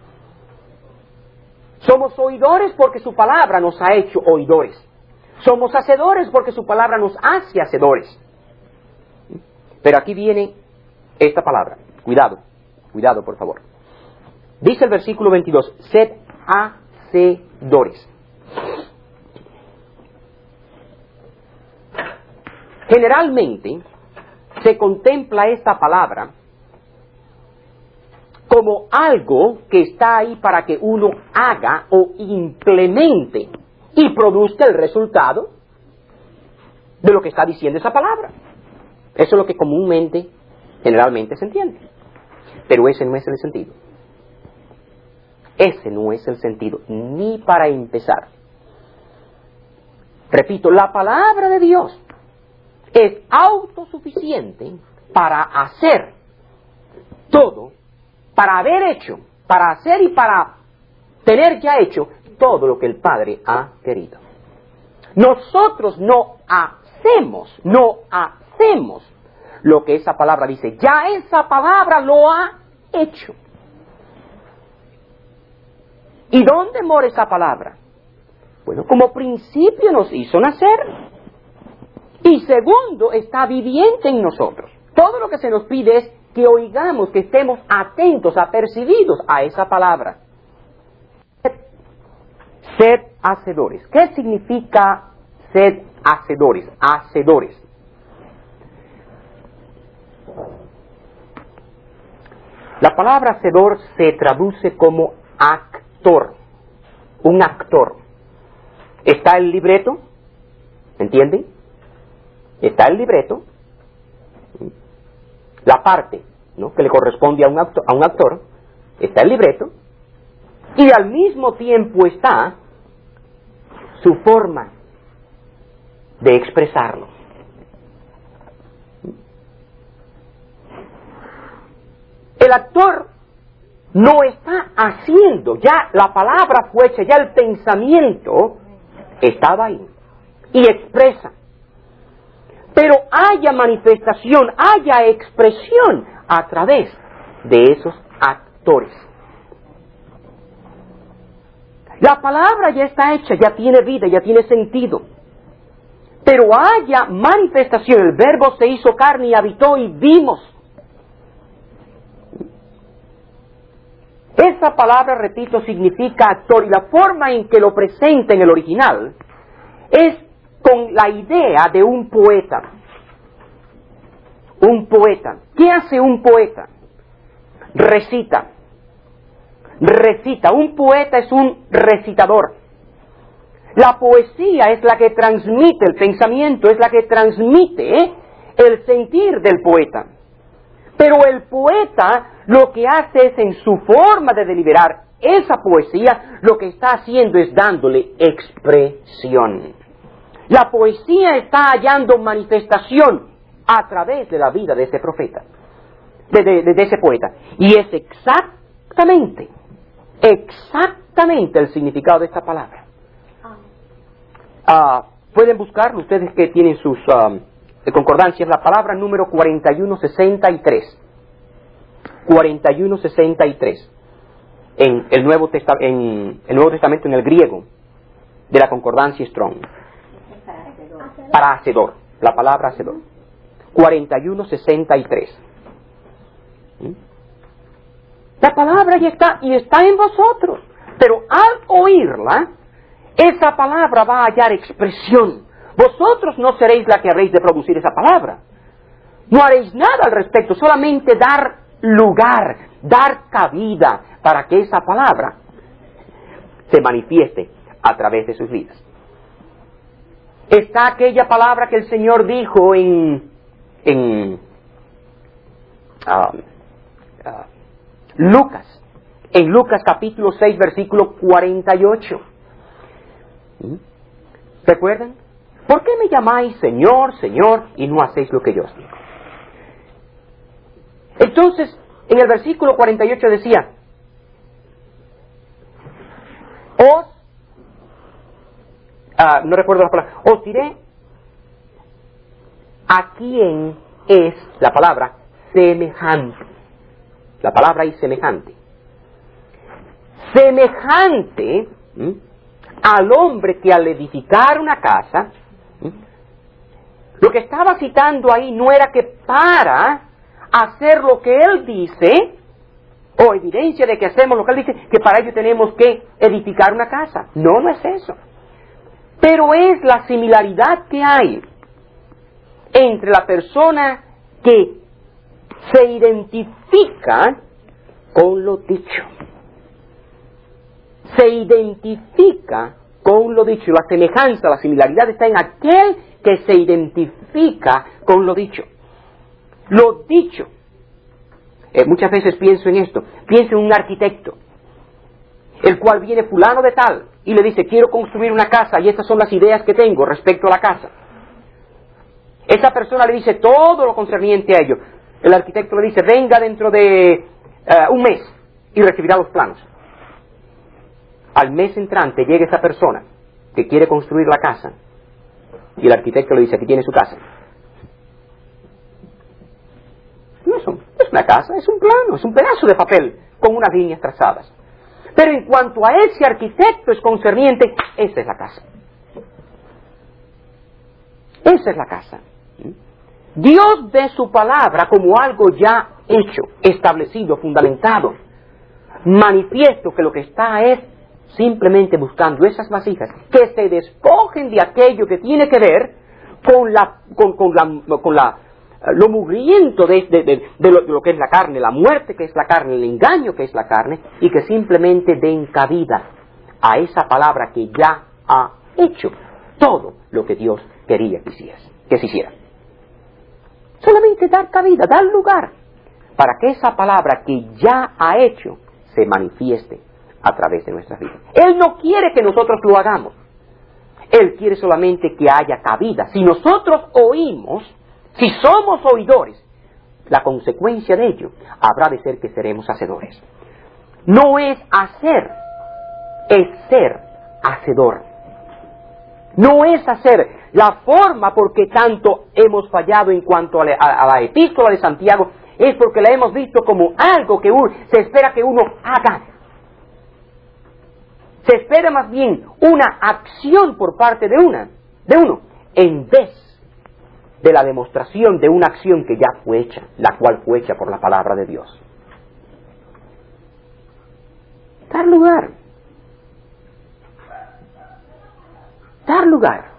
A: Somos oidores porque su palabra nos ha hecho oidores. Somos hacedores porque su palabra nos hace hacedores. Pero aquí viene esta palabra. Cuidado por favor. Dice el versículo 22, sed hacedores. Generalmente se contempla esta palabra como algo que está ahí para que uno haga o implemente y produzca el resultado de lo que está diciendo esa palabra. Eso es lo que comúnmente, generalmente se entiende. Pero ese no es el sentido. Ese no es el sentido, ni para empezar. Repito, la palabra de Dios es autosuficiente para hacer todo, para haber hecho, para hacer y para tener ya hecho todo lo que el Padre ha querido. Nosotros no hacemos lo que esa palabra dice. Ya esa palabra lo ha hecho. ¿Y dónde mora esa palabra? Bueno, como principio nos hizo nacer. Y segundo, está viviente en nosotros. Todo lo que se nos pide es que oigamos, que estemos atentos, apercibidos a esa palabra. Sed hacedores. ¿Qué significa sed hacedores? Hacedores. La palabra hacedor se traduce como actor. Un actor. Está el libreto, ¿entienden? Está el libreto, la parte, ¿no?, que le corresponde a un actor, está el libreto, y al mismo tiempo está su forma de expresarlo. El actor no está haciendo, ya la palabra fue hecha, ya el pensamiento estaba ahí, y expresa. Pero haya manifestación, haya expresión a través de esos actores. La palabra ya está hecha, ya tiene vida, ya tiene sentido. Pero haya manifestación, el verbo se hizo carne y habitó y vimos. Esa palabra, repito, significa actor, y la forma en que lo presenta en el original es con la idea de un poeta. Un poeta. ¿Qué hace un poeta? Recita. Recita. Un poeta es un recitador. La poesía es la que transmite el pensamiento, es la que transmite el sentir del poeta. Pero el poeta lo que hace es, en su forma de deliberar esa poesía, lo que está haciendo es dándole expresión. La poesía está hallando manifestación a través de la vida de ese profeta, de ese poeta. Y es exactamente el significado de esta palabra. Pueden buscarlo ustedes que tienen sus concordancias, la palabra número 4163. 4163. En el Nuevo Testamento, en el griego, de la concordancia Strong. Para hacedor, la palabra hacedor. 4163. La palabra ya está, y está en vosotros. Pero al oírla, esa palabra va a hallar expresión. Vosotros no seréis la que habréis de producir esa palabra. No haréis nada al respecto, solamente dar lugar, dar cabida para que esa palabra se manifieste a través de sus vidas. Está aquella palabra que el Señor dijo en Lucas, en Lucas capítulo 6, versículo 48. ¿Recuerdan? ¿Por qué me llamáis Señor, Señor, y no hacéis lo que yo os digo? Entonces, en el versículo 48 decía, no recuerdo la palabra, os diré a quién es la palabra semejante. La palabra es semejante. Semejante al hombre que al edificar una casa, lo que estaba citando ahí no era que para hacer lo que él dice, o evidencia de que hacemos lo que él dice, que para ello tenemos que edificar una casa. No, no es eso. Pero es la similaridad que hay entre la persona que se identifica con lo dicho. Se identifica con lo dicho. La semejanza, la similaridad está en aquel que se identifica con lo dicho. Lo dicho. Muchas veces pienso en esto. Pienso en un arquitecto, el cual viene fulano de tal y le dice, quiero construir una casa y estas son las ideas que tengo respecto a la casa. Esa persona le dice todo lo concerniente a ello. El arquitecto le dice, venga dentro de un mes y recibirá los planos. Al mes entrante llega esa persona que quiere construir la casa y el arquitecto le dice, aquí tiene su casa. No es una casa, es un plano, es un pedazo de papel con unas líneas trazadas. Pero en cuanto a ese arquitecto es concerniente, esa es la casa. Esa es la casa. Dios de su palabra como algo ya hecho, establecido, fundamentado, manifiesto que lo que está es simplemente buscando esas vasijas que se despojen de aquello que tiene que ver con lo mugriento de lo que es la carne, la muerte que es la carne, el engaño que es la carne, y que simplemente den cabida a esa palabra que ya ha hecho todo lo que Dios quería que se hiciera. Solamente dar cabida, dar lugar para que esa palabra que ya ha hecho se manifieste a través de nuestras vidas. Él no quiere que nosotros lo hagamos. Él quiere solamente que haya cabida. Si nosotros oímos, si somos oidores, la consecuencia de ello habrá de ser que seremos hacedores. No es hacer, es ser hacedor. No es hacer. La forma por que tanto hemos fallado en cuanto a la epístola de Santiago es porque la hemos visto como algo que se espera que uno haga. Se espera más bien una acción por parte de uno, en vez de la demostración de una acción que ya fue hecha, la cual fue hecha por la palabra de Dios. Dar lugar. Dar lugar.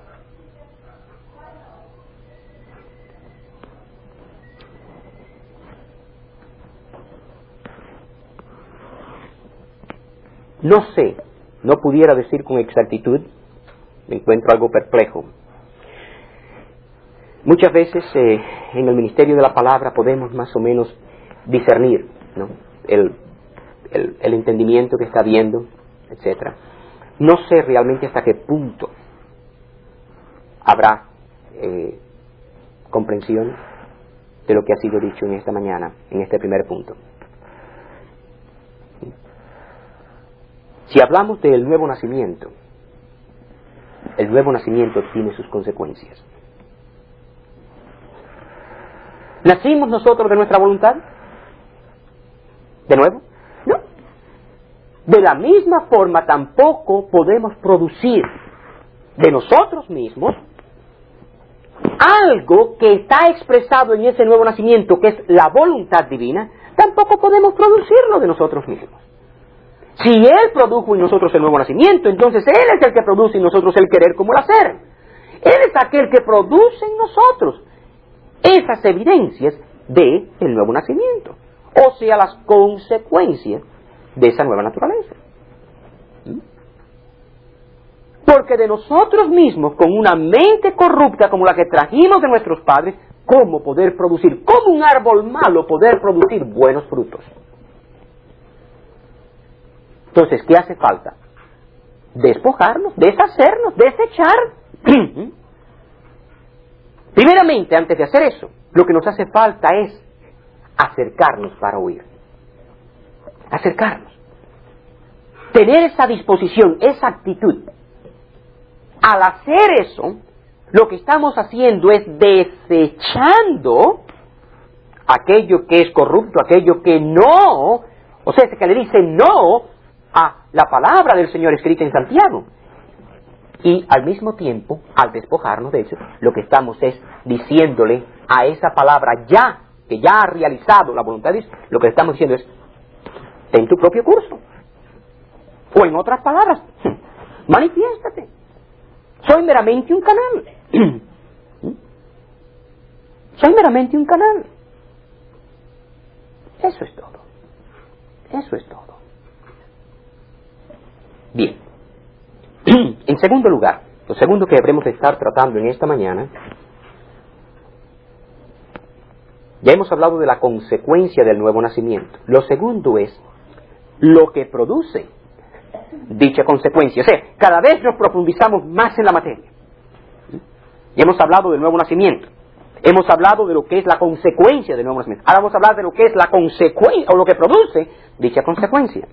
A: No sé, no pudiera decir con exactitud, me encuentro algo perplejo. Muchas veces en el ministerio de la palabra podemos más o menos discernir, ¿no?, el entendimiento que está habiendo, etc. No sé realmente hasta qué punto habrá comprensión de lo que ha sido dicho en esta mañana, en este primer punto. Si hablamos del nuevo nacimiento, el nuevo nacimiento tiene sus consecuencias. ¿Nacimos nosotros de nuestra voluntad? ¿De nuevo? No. De la misma forma tampoco podemos producir de nosotros mismos algo que está expresado en ese nuevo nacimiento, que es la voluntad divina. Tampoco podemos producirlo de nosotros mismos. Si Él produjo en nosotros el nuevo nacimiento, entonces Él es el que produce en nosotros el querer como el hacer. Él es aquel que produce en nosotros esas evidencias del nuevo nacimiento, o sea, las consecuencias de esa nueva naturaleza. Porque de nosotros mismos, con una mente corrupta como la que trajimos de nuestros padres, ¿cómo poder producir, como un árbol malo, poder producir buenos frutos? Entonces, ¿qué hace falta? Despojarnos, deshacernos, desechar. Primeramente, antes de hacer eso, lo que nos hace falta es acercarnos para oír. Acercarnos. Tener esa disposición, esa actitud. Al hacer eso, lo que estamos haciendo es desechando aquello que es corrupto, aquello que no, o sea, que le dice no a la palabra del Señor escrita en Santiago. Y al mismo tiempo, al despojarnos de eso, lo que estamos es diciéndole a esa palabra que ya ha realizado la voluntad de Dios, lo que estamos diciendo es, ten tu propio curso. O en otras palabras, manifiéstate. Soy meramente un canal. Soy meramente un canal. Eso es todo. Eso es todo. Bien. En segundo lugar, lo segundo que habremos de estar tratando en esta mañana, ya hemos hablado de la consecuencia del nuevo nacimiento. Lo segundo es lo que produce dicha consecuencia. O sea, cada vez nos profundizamos más en la materia. Ya hemos hablado del nuevo nacimiento. Hemos hablado de lo que es la consecuencia del nuevo nacimiento. Ahora vamos a hablar de lo que es la consecuencia, o lo que produce dicha consecuencia.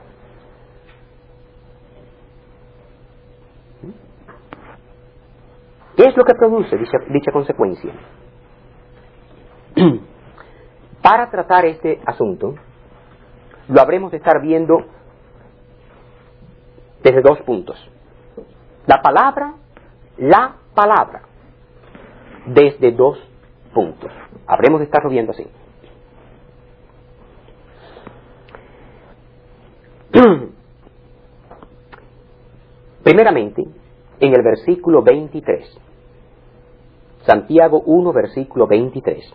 A: ¿Qué es lo que produce dicha consecuencia? Para tratar este asunto, lo habremos de estar viendo desde dos puntos. La palabra, desde dos puntos. Habremos de estarlo viendo así. Primeramente, en el versículo 23. Santiago 1, versículo 23.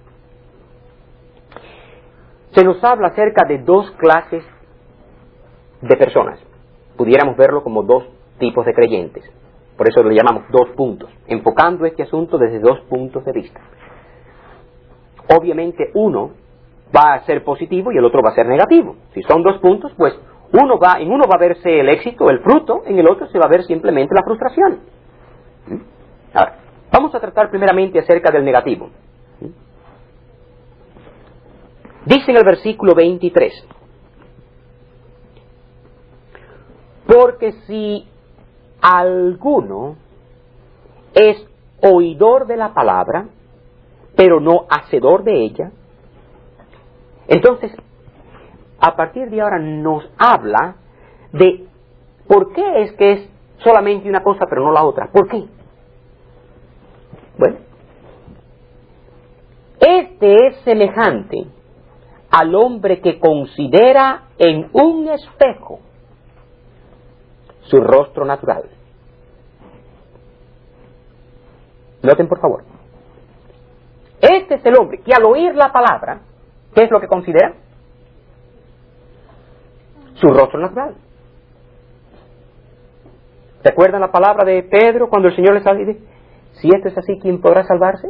A: Se nos habla acerca de dos clases de personas. Pudiéramos verlo como dos tipos de creyentes. Por eso lo llamamos dos puntos, enfocando este asunto desde dos puntos de vista. Obviamente uno va a ser positivo y el otro va a ser negativo. Si son dos puntos, pues en uno va a verse el éxito, el fruto, en el otro se va a ver simplemente la frustración. Ahora, vamos a tratar primeramente acerca del negativo. Dice en el versículo 23, porque si alguno es oidor de la palabra, pero no hacedor de ella, entonces, a partir de ahora nos habla de por qué es que es solamente una cosa pero no la otra. ¿Por qué? Bueno, este es semejante al hombre que considera en un espejo su rostro natural. Noten por favor. Este es el hombre que al oír la palabra, ¿qué es lo que considera? Su rostro natural. ¿Recuerdan la palabra de Pedro cuando el Señor les dice, si esto es así, ¿quién podrá salvarse?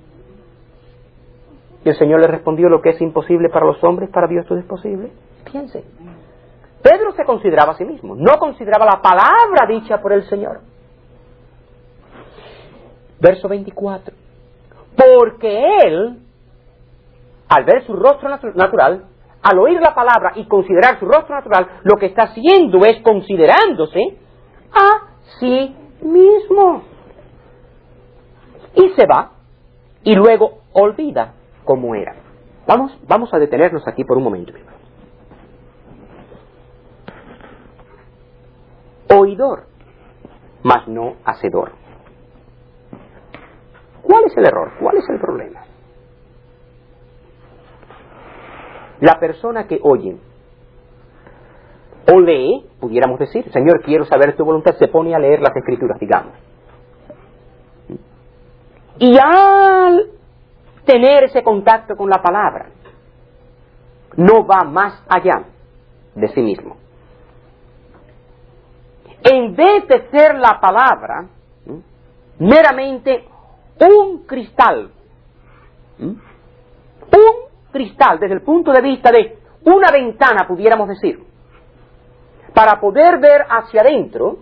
A: Y el Señor le respondió, lo que es imposible para los hombres, para Dios todo es posible. Piense. Pedro se consideraba a sí mismo, no consideraba la palabra dicha por el Señor. Verso 24. Porque él, al ver su rostro natural, al oír la palabra y considerar su rostro natural, lo que está haciendo es considerándose a sí mismo. Y se va, y luego olvida cómo era. Vamos a detenernos aquí por un momento. Oidor, mas no hacedor. ¿Cuál es el error? ¿Cuál es el problema? La persona que oye o lee, pudiéramos decir, Señor, quiero saber tu voluntad, se pone a leer las Escrituras, digamos. Y al tener ese contacto con la palabra, no va más allá de sí mismo. En vez de ser la palabra meramente un cristal, desde el punto de vista de una ventana, pudiéramos decir, para poder ver hacia adentro,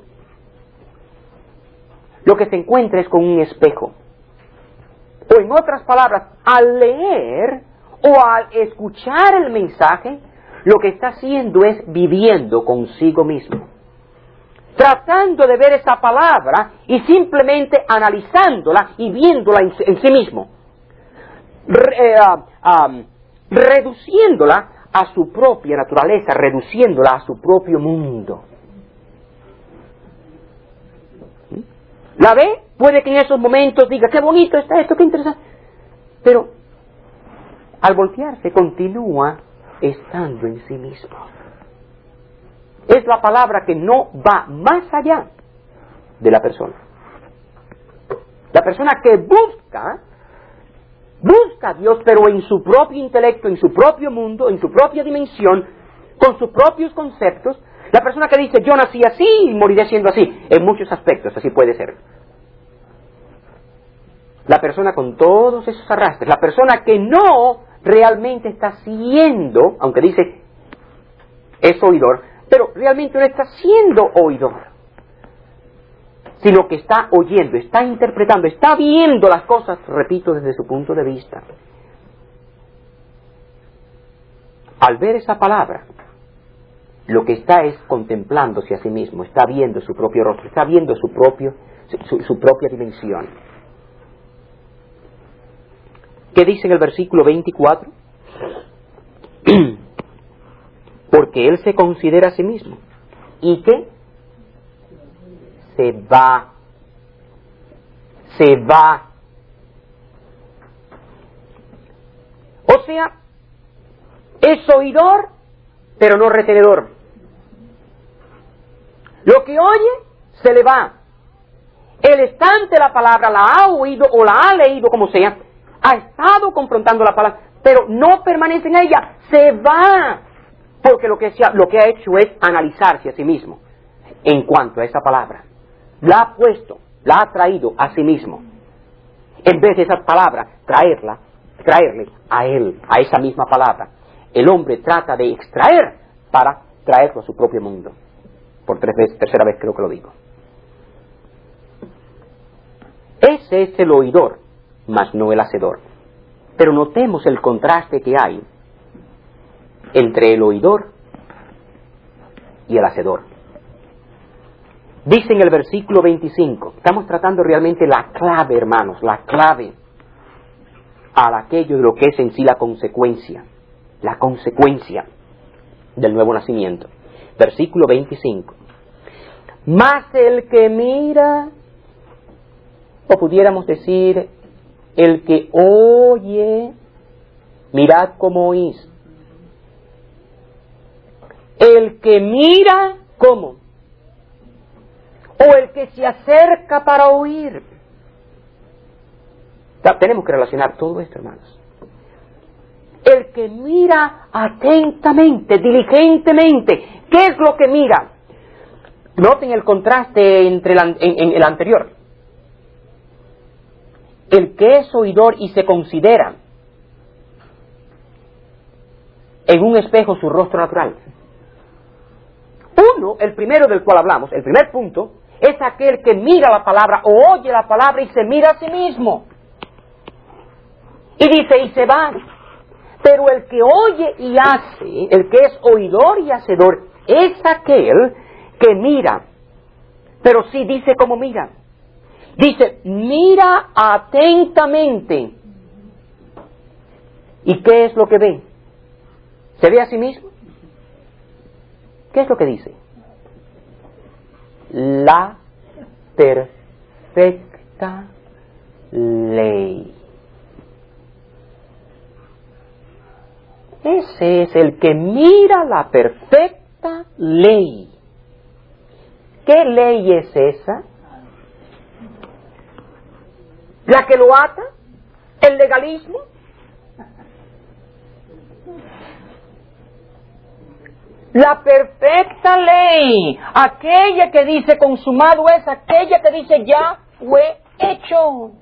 A: lo que se encuentra es con un espejo. O en otras palabras, al leer o al escuchar el mensaje, lo que está haciendo es viviendo consigo mismo, tratando de ver esa palabra y simplemente analizándola y viéndola en sí mismo, reduciéndola a su propia naturaleza, reduciéndola a su propio mundo. ¿La ve? Puede que en esos momentos diga, qué bonito está esto, qué interesante. Pero al voltearse continúa estando en sí mismo. Es la palabra que no va más allá de la persona. La persona que busca a Dios, pero en su propio intelecto, en su propio mundo, en su propia dimensión, con sus propios conceptos. La persona que dice, yo nací así y moriré siendo así. En muchos aspectos, así puede ser. La persona con todos esos arrastres. La persona que no realmente está siendo, aunque dice, es oidor, pero realmente no está siendo oidor, sino que está oyendo, está interpretando, está viendo las cosas, repito, desde su punto de vista. Al ver esa palabra, lo que está es contemplándose a sí mismo, está viendo su propio rostro, está viendo su propia dimensión. ¿Qué dice en el versículo 24? Porque él se considera a sí mismo. ¿Y qué? Se va. O sea, es oidor, pero no retenedor. Lo que oye, se le va. Él está ante la palabra, la ha oído o la ha leído, como sea, ha estado confrontando la palabra, pero no permanece en ella, se va. Porque lo que ha hecho es analizarse a sí mismo en cuanto a esa palabra. La ha puesto, la ha traído a sí mismo. En vez de esa palabra, traerle a él, a esa misma palabra. El hombre trata de extraer para traerlo a su propio mundo. Por tercera vez creo que lo digo. Ese es el oidor, mas no el hacedor. Pero notemos el contraste que hay entre el oidor y el hacedor. Dice en el versículo 25, estamos tratando realmente la clave, hermanos, la clave a aquello de lo que es en sí la consecuencia del nuevo nacimiento. Versículo 25. Mas el que mira, o pudiéramos decir, el que oye, mirad cómo oís. El que mira, ¿cómo? O el que se acerca para oír. Tenemos que relacionar todo esto, hermanos. El que mira atentamente, diligentemente. ¿Qué es lo que mira? Noten el contraste entre en el anterior. El que es oidor y se considera en un espejo su rostro natural. Uno, el primero del cual hablamos, el primer punto, es aquel que mira la palabra o oye la palabra y se mira a sí mismo. Y dice, y se va. Pero el que oye y hace, el que es oidor y hacedor, es aquel que mira. Pero sí dice cómo mira. Dice, mira atentamente. ¿Y qué es lo que ve? ¿Se ve a sí mismo? ¿Qué es lo que dice? La perfecta ley. Ese es el que mira la perfecta ley. ¿Qué ley es esa? ¿La que lo ata? ¿El legalismo? La perfecta ley, aquella que dice consumado es, aquella que dice ya fue hecho,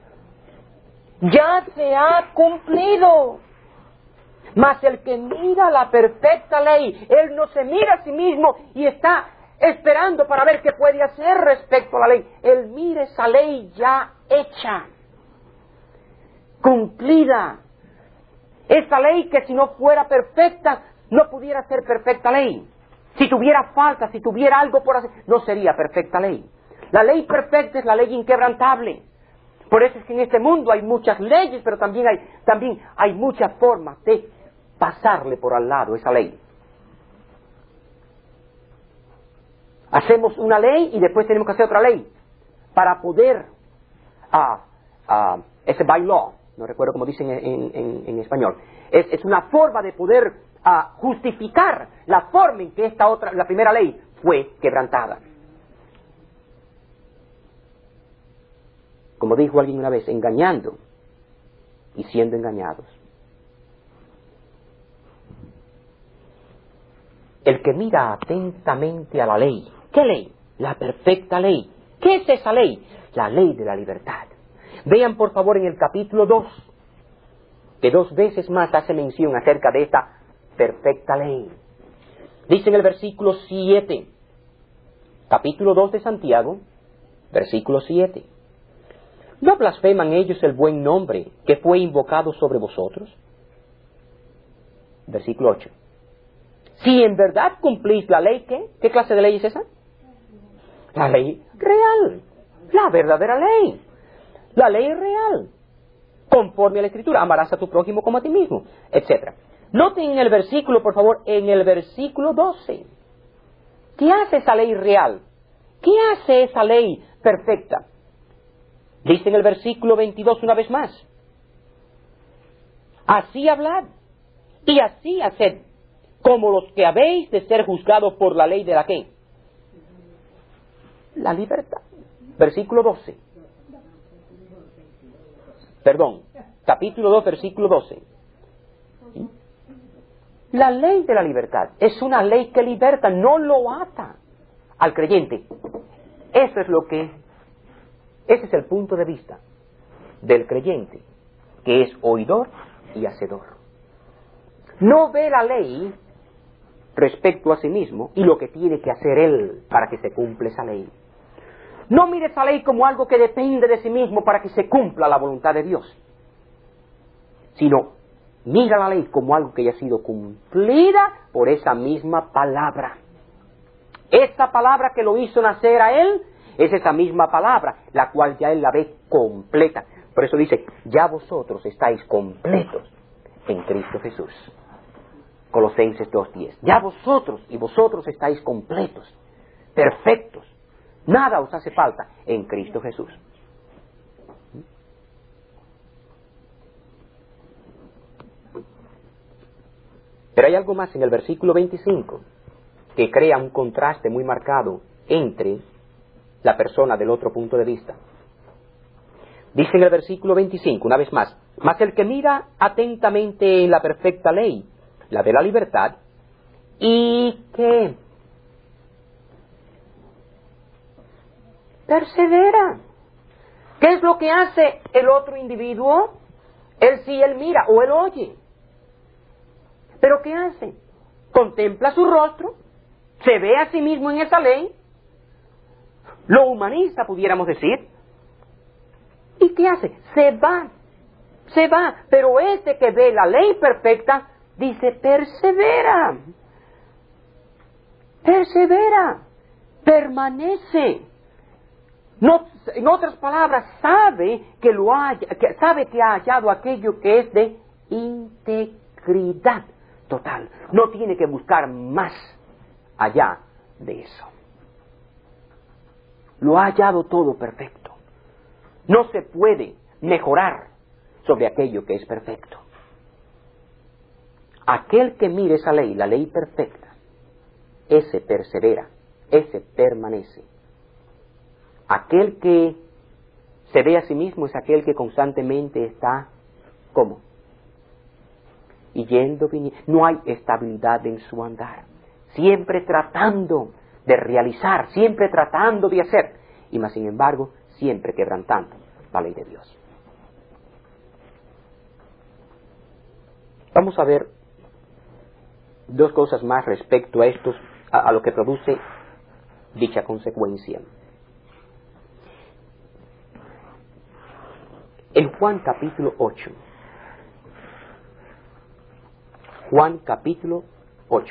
A: ya se ha cumplido. Mas el que mira la perfecta ley, él no se mira a sí mismo y está esperando para ver qué puede hacer respecto a la ley. Él mira esa ley ya hecha, cumplida. Esa ley que si no fuera perfecta, no pudiera ser perfecta ley. Si tuviera falta, si tuviera algo por hacer, no sería perfecta ley. La ley perfecta es la ley inquebrantable. Por eso es que en este mundo hay muchas leyes, pero también hay muchas formas de pasarle por al lado esa ley. Hacemos una ley y después tenemos que hacer otra ley para poder ese bylaw, no recuerdo cómo dicen en español, es una forma de poder justificar la forma en que la primera ley fue quebrantada. Como dijo alguien una vez, engañando y siendo engañados. El que mira atentamente a la ley. ¿Qué ley? La perfecta ley. ¿Qué es esa ley? La ley de la libertad. Vean por favor en el capítulo 2, que 2 veces más hace mención acerca de esta perfecta ley. Dice en el versículo 7, capítulo 2 de Santiago, versículo 7. ¿No blasfeman ellos el buen nombre que fue invocado sobre vosotros? Versículo 8. Si en verdad cumplís la ley, ¿qué clase de ley es esa? La ley real, la verdadera ley, la ley real, conforme a la Escritura, amarás a tu prójimo como a ti mismo, etc. Noten en el versículo, por favor, en el versículo 12. ¿Qué hace esa ley real? ¿Qué hace esa ley perfecta? Dice en el versículo 22 una vez más. Así hablad y así haced, como los que habéis de ser juzgados por la ley de la ¿qué? La libertad. Versículo 12. Perdón, capítulo 2, versículo 12. ¿Sí? La ley de la libertad es una ley que liberta, no lo ata al creyente. Eso es lo que, ese es el punto de vista del creyente, que es oidor y hacedor. No ve la ley respecto a sí mismo y lo que tiene que hacer él para que se cumpla esa ley. No mire esa ley como algo que depende de sí mismo para que se cumpla la voluntad de Dios, sino mira la ley como algo que ya ha sido cumplida por esa misma palabra. Esa palabra que lo hizo nacer a él es esa misma palabra, la cual ya él la ve completa. Por eso dice, ya vosotros estáis completos en Cristo Jesús. Colosenses 2:10. Ya vosotros estáis completos, perfectos. Nada os hace falta en Cristo Jesús. Pero hay algo más en el versículo 25 que crea un contraste muy marcado entre la persona del otro punto de vista. Dice en el versículo 25, una vez más, mas el que mira atentamente en la perfecta ley, la de la libertad, y que persevera. ¿Qué es lo que hace el otro individuo? Él sí, él mira o él oye. ¿Pero qué hace? Contempla su rostro, se ve a sí mismo en esa ley, lo humaniza, pudiéramos decir. ¿Y qué hace? Se va. Pero ese que ve la ley perfecta, dice, persevera, permanece. No, en otras palabras, sabe que ha hallado aquello que es de integridad total. No tiene que buscar más allá de eso. Lo ha hallado todo perfecto. No se puede mejorar sobre aquello que es perfecto. Aquel que mire esa ley, la ley perfecta, ese persevera, ese permanece. Aquel que se ve a sí mismo es aquel que constantemente está, ¿cómo? Y yendo, viniendo. No hay estabilidad en su andar. Siempre tratando de realizar, siempre tratando de hacer, y más sin embargo, siempre quebrantando la ley de Dios. Vamos a ver 2 cosas más respecto a estos, a lo que produce dicha consecuencia. En Juan capítulo 8. Juan capítulo 8.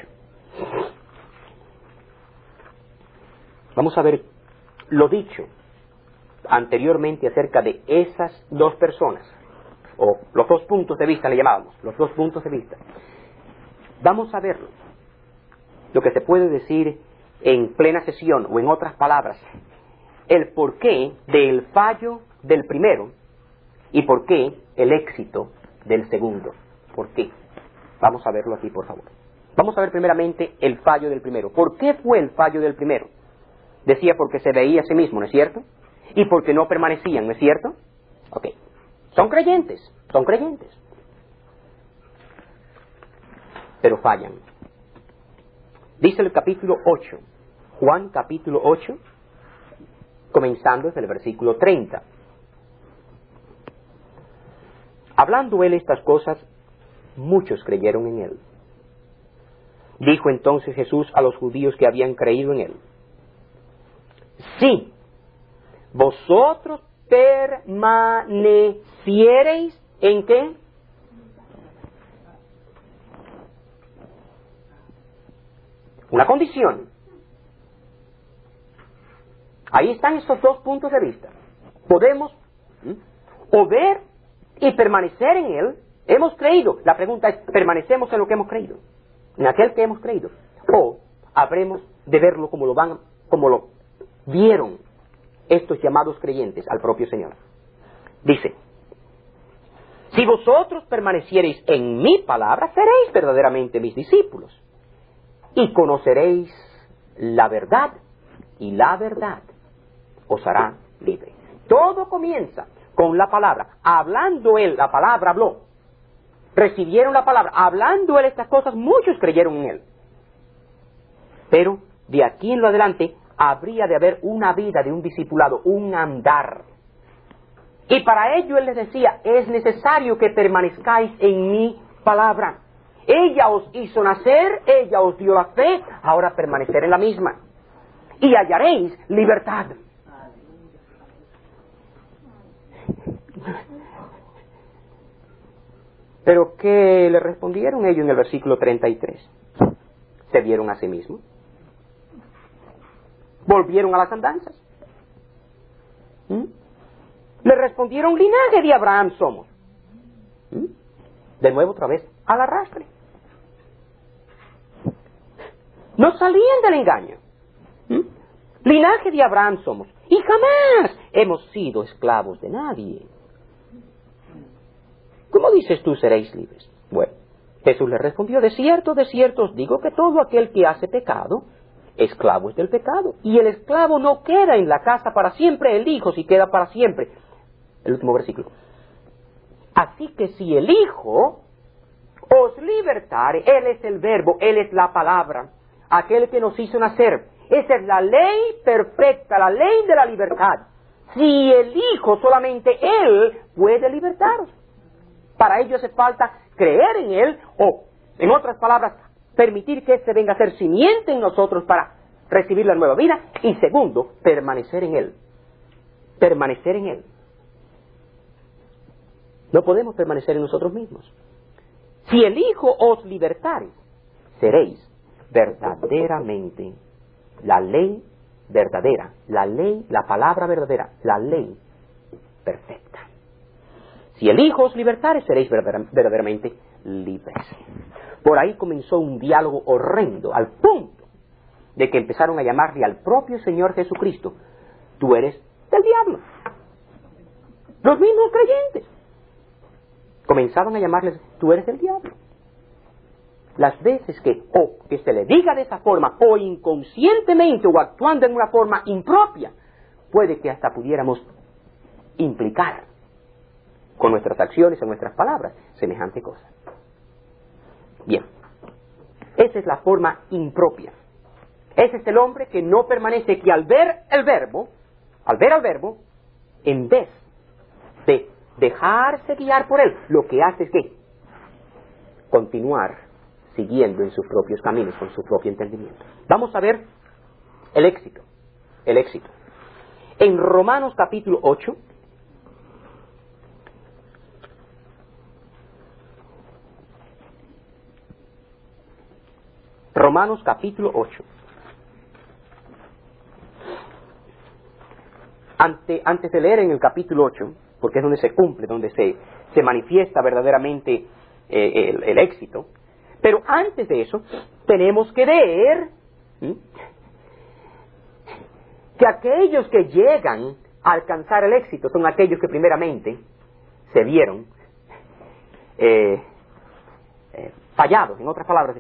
A: Vamos a ver lo dicho anteriormente acerca de esas 2 personas, o los 2 puntos de vista le llamábamos, los 2 puntos de vista. Vamos a ver lo que se puede decir en plena sesión, o en otras palabras, el porqué del fallo del primero y por qué el éxito del segundo. ¿Por qué? Vamos a verlo aquí, por favor. Vamos a ver primeramente el fallo del primero. ¿Por qué fue el fallo del primero? Decía porque se veía a sí mismo, ¿no es cierto? y porque no permanecían, ¿no es cierto? Ok. Son creyentes, pero fallan. Dice el capítulo 8, Juan capítulo 8, comenzando desde el versículo 30. Hablando él estas cosas, muchos creyeron en él. Dijo entonces Jesús a los judíos que habían creído en él: si vosotros permaneciereis en ¿qué? Una condición. Ahí están estos dos puntos de vista. Podemos o ver y permanecer en él. Hemos creído. La pregunta es, ¿permanecemos en lo que hemos creído? En aquel que hemos creído. O habremos de verlo como lo vieron estos llamados creyentes al propio Señor. Dice: si vosotros permaneciereis en mi palabra, seréis verdaderamente mis discípulos, y conoceréis la verdad, y la verdad os hará libre. Todo comienza con la palabra. Hablando él, la palabra habló. Recibieron la palabra. Hablando él estas cosas, muchos creyeron en él. Pero de aquí en lo adelante habría de haber una vida de un discipulado, un andar. Y para ello él les decía: es necesario que permanezcáis en mi palabra. Ella os hizo nacer, ella os dio la fe, ahora permanecer en la misma. Y hallaréis libertad. Pero ¿qué le respondieron ellos en el versículo 33? ¿Se vieron a sí mismos? ¿Volvieron a las andanzas? Le respondieron: linaje de Abraham somos. De nuevo otra vez al arrastre. No salían del engaño. Linaje de Abraham somos, y jamás hemos sido esclavos de nadie. ¿Cómo dices tú seréis libres? Bueno, Jesús le respondió: de cierto os digo que todo aquel que hace pecado, esclavo es del pecado. Y el esclavo no queda en la casa para siempre, el hijo sí queda para siempre. El último versículo. Así que si el Hijo os libertare, Él es el verbo, Él es la palabra, aquel que nos hizo nacer. Esa es la ley perfecta, la ley de la libertad. Si el Hijo, solamente Él, puede libertaros. Para ello hace falta creer en Él, o, en otras palabras, permitir que éste venga a ser simiente en nosotros para recibir la nueva vida. Y segundo, permanecer en Él. Permanecer en Él. No podemos permanecer en nosotros mismos. Si el Hijo os libertare, seréis verdaderamente la ley verdadera, la ley, la palabra verdadera, la ley perfecta. Si el Hijo os libertare, seréis verdaderamente libres. Por ahí comenzó un diálogo horrendo, al punto de que empezaron a llamarle al propio Señor Jesucristo: tú eres del diablo. Los mismos creyentes comenzaban a llamarles: tú eres del diablo. Las veces que se le diga de esa forma, o inconscientemente, o actuando en una forma impropia, puede que hasta pudiéramos implicar con nuestras acciones, en nuestras palabras, semejante cosa. Bien, esa es la forma impropia. Ese es el hombre que no permanece, que al ver al verbo, en vez de dejarse guiar por él, lo que hace es que continuar siguiendo en sus propios caminos, con su propio entendimiento. Vamos a ver el éxito. En Romanos capítulo 8, Romanos capítulo 8. Antes de leer en el capítulo 8, porque es donde se cumple, donde se manifiesta verdaderamente el éxito, pero antes de eso tenemos que ver que aquellos que llegan a alcanzar el éxito son aquellos que primeramente se vieron fallados, en otras palabras,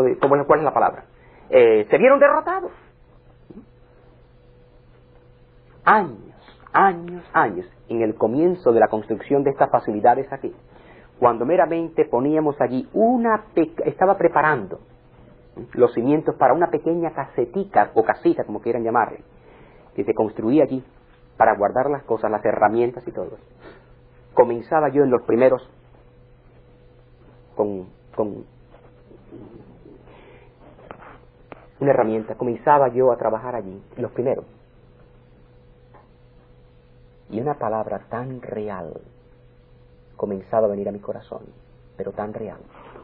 A: ¿cuál es la palabra? Se vieron derrotados. años, en el comienzo de la construcción de estas facilidades aquí, cuando meramente poníamos allí estaba preparando los cimientos para una pequeña casetica o casita, como quieran llamarle, que se construía allí para guardar las cosas, las herramientas y todo. Comenzaba yo en los primeros con una herramienta, comenzaba yo a trabajar allí, los primeros. Y una palabra tan real comenzaba a venir a mi corazón, pero tan real.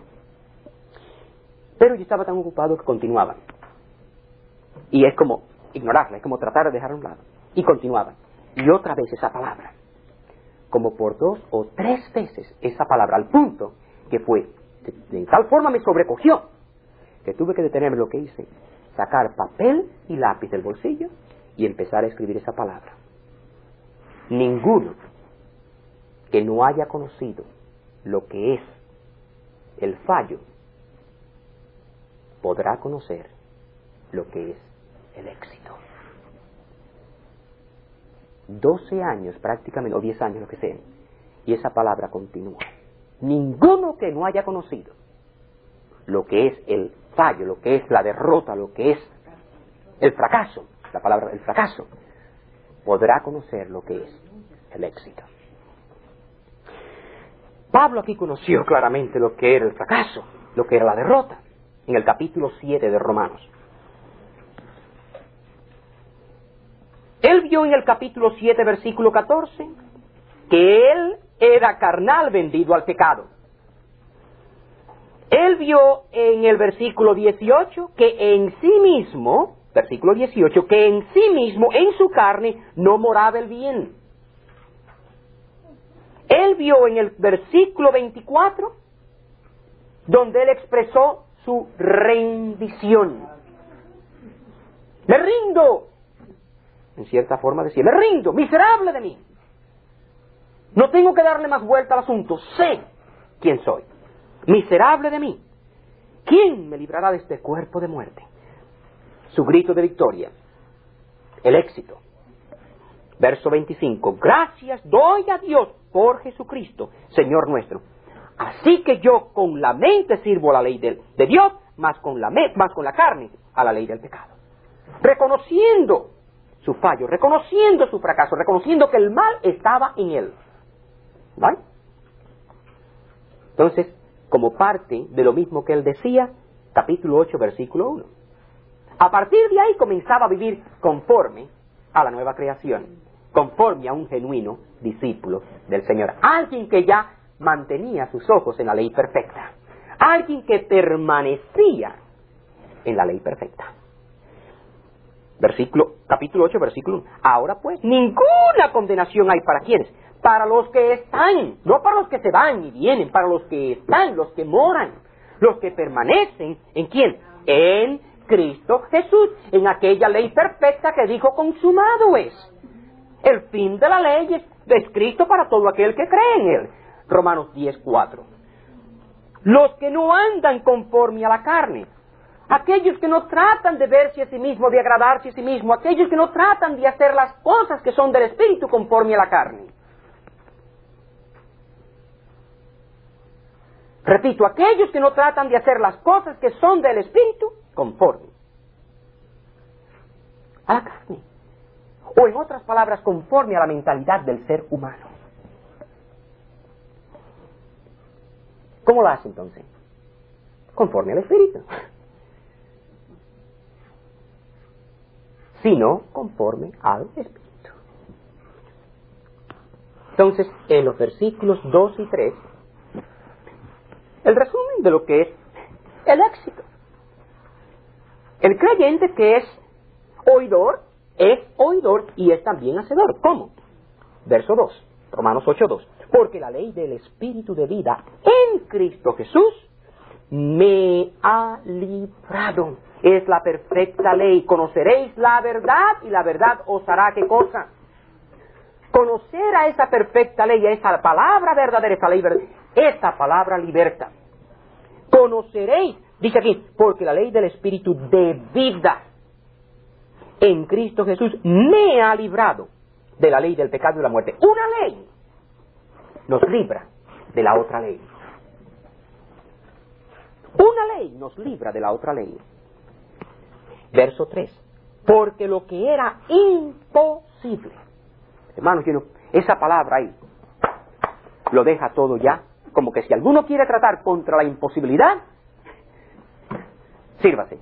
A: Pero yo estaba tan ocupado que continuaban. Y es como ignorarla, es como tratar de dejarla a un lado. Y continuaban. Y otra vez esa palabra. Como por 2 o 3 veces esa palabra, al punto que fue, de tal forma me sobrecogió, que tuve que detenerme lo que hice, sacar papel y lápiz del bolsillo y empezar a escribir esa palabra. Ninguno que no haya conocido lo que es el fallo podrá conocer lo que es el éxito. 12 años prácticamente, o 10 años, lo que sea, y esa palabra continúa. Ninguno que no haya conocido lo que es el fallo, lo que es la derrota, lo que es el fracaso, la palabra el fracaso, podrá conocer lo que es el éxito. Pablo aquí conoció claramente lo que era el fracaso, lo que era la derrota, en el capítulo 7 de Romanos. Él vio en el capítulo 7, versículo 14, que él era carnal vendido al pecado. Él vio en el versículo 18 que en sí mismo, versículo 18, que en sí mismo, en su carne, no moraba el bien. Él vio en el versículo 24, donde él expresó su rendición. Me rindo. En cierta forma decía, me rindo, miserable de mí. No tengo que darle más vuelta al asunto, sé quién soy. Miserable de mí. ¿Quién me librará de este cuerpo de muerte? Su grito de victoria, el éxito. Verso 25, gracias doy a Dios por Jesucristo, Señor nuestro. Así que yo con la mente sirvo a la ley de Dios, más con la carne a la ley del pecado. Reconociendo su fallo, reconociendo su fracaso, reconociendo que el mal estaba en él. ¿Vale? Entonces, como parte de lo mismo que él decía, capítulo 8, versículo 1. A partir de ahí comenzaba a vivir conforme a la nueva creación, conforme a un genuino discípulo del Señor. Alguien que ya mantenía sus ojos en la ley perfecta. Alguien que permanecía en la ley perfecta. Capítulo 8, versículo 1. Ahora pues, ninguna condenación hay para quienes. Para los que están, no para los que se van y vienen, para los que están, los que moran, los que permanecen, ¿en quién? En Cristo Jesús, en aquella ley perfecta que dijo consumado es. El fin de la ley es descrito para todo aquel que cree en él. Romanos 10, 4. Los que no andan conforme a la carne, aquellos que no tratan de verse a sí mismo, de agradarse a sí mismo, aquellos que no tratan de hacer las cosas que son del Espíritu conforme a la carne. Repito, aquellos que no tratan de hacer las cosas que son del Espíritu conforme a la carne. O en otras palabras, conforme a la mentalidad del ser humano. ¿Cómo lo hace entonces? Conforme al Espíritu. Sino conforme al Espíritu. Entonces, en los versículos 2 y 3, el resumen de lo que es el éxito. El creyente que es oidor y es también hacedor. ¿Cómo? Verso 2, Romanos 8:2. Porque la ley del Espíritu de vida en Cristo Jesús me ha librado. Es la perfecta ley. Conoceréis la verdad y la verdad os hará ¿qué cosa? Conocer a esa perfecta ley, a esa palabra verdadera, esa ley verdadera. Esta palabra liberta. Conoceréis, dice aquí, porque la ley del Espíritu de vida en Cristo Jesús me ha librado de la ley del pecado y de la muerte. Una ley nos libra de la otra ley. Una ley nos libra de la otra ley. Verso 3. Porque lo que era imposible. Hermanos, esa palabra ahí lo deja todo ya. Como que si alguno quiere tratar contra la imposibilidad, sírvase.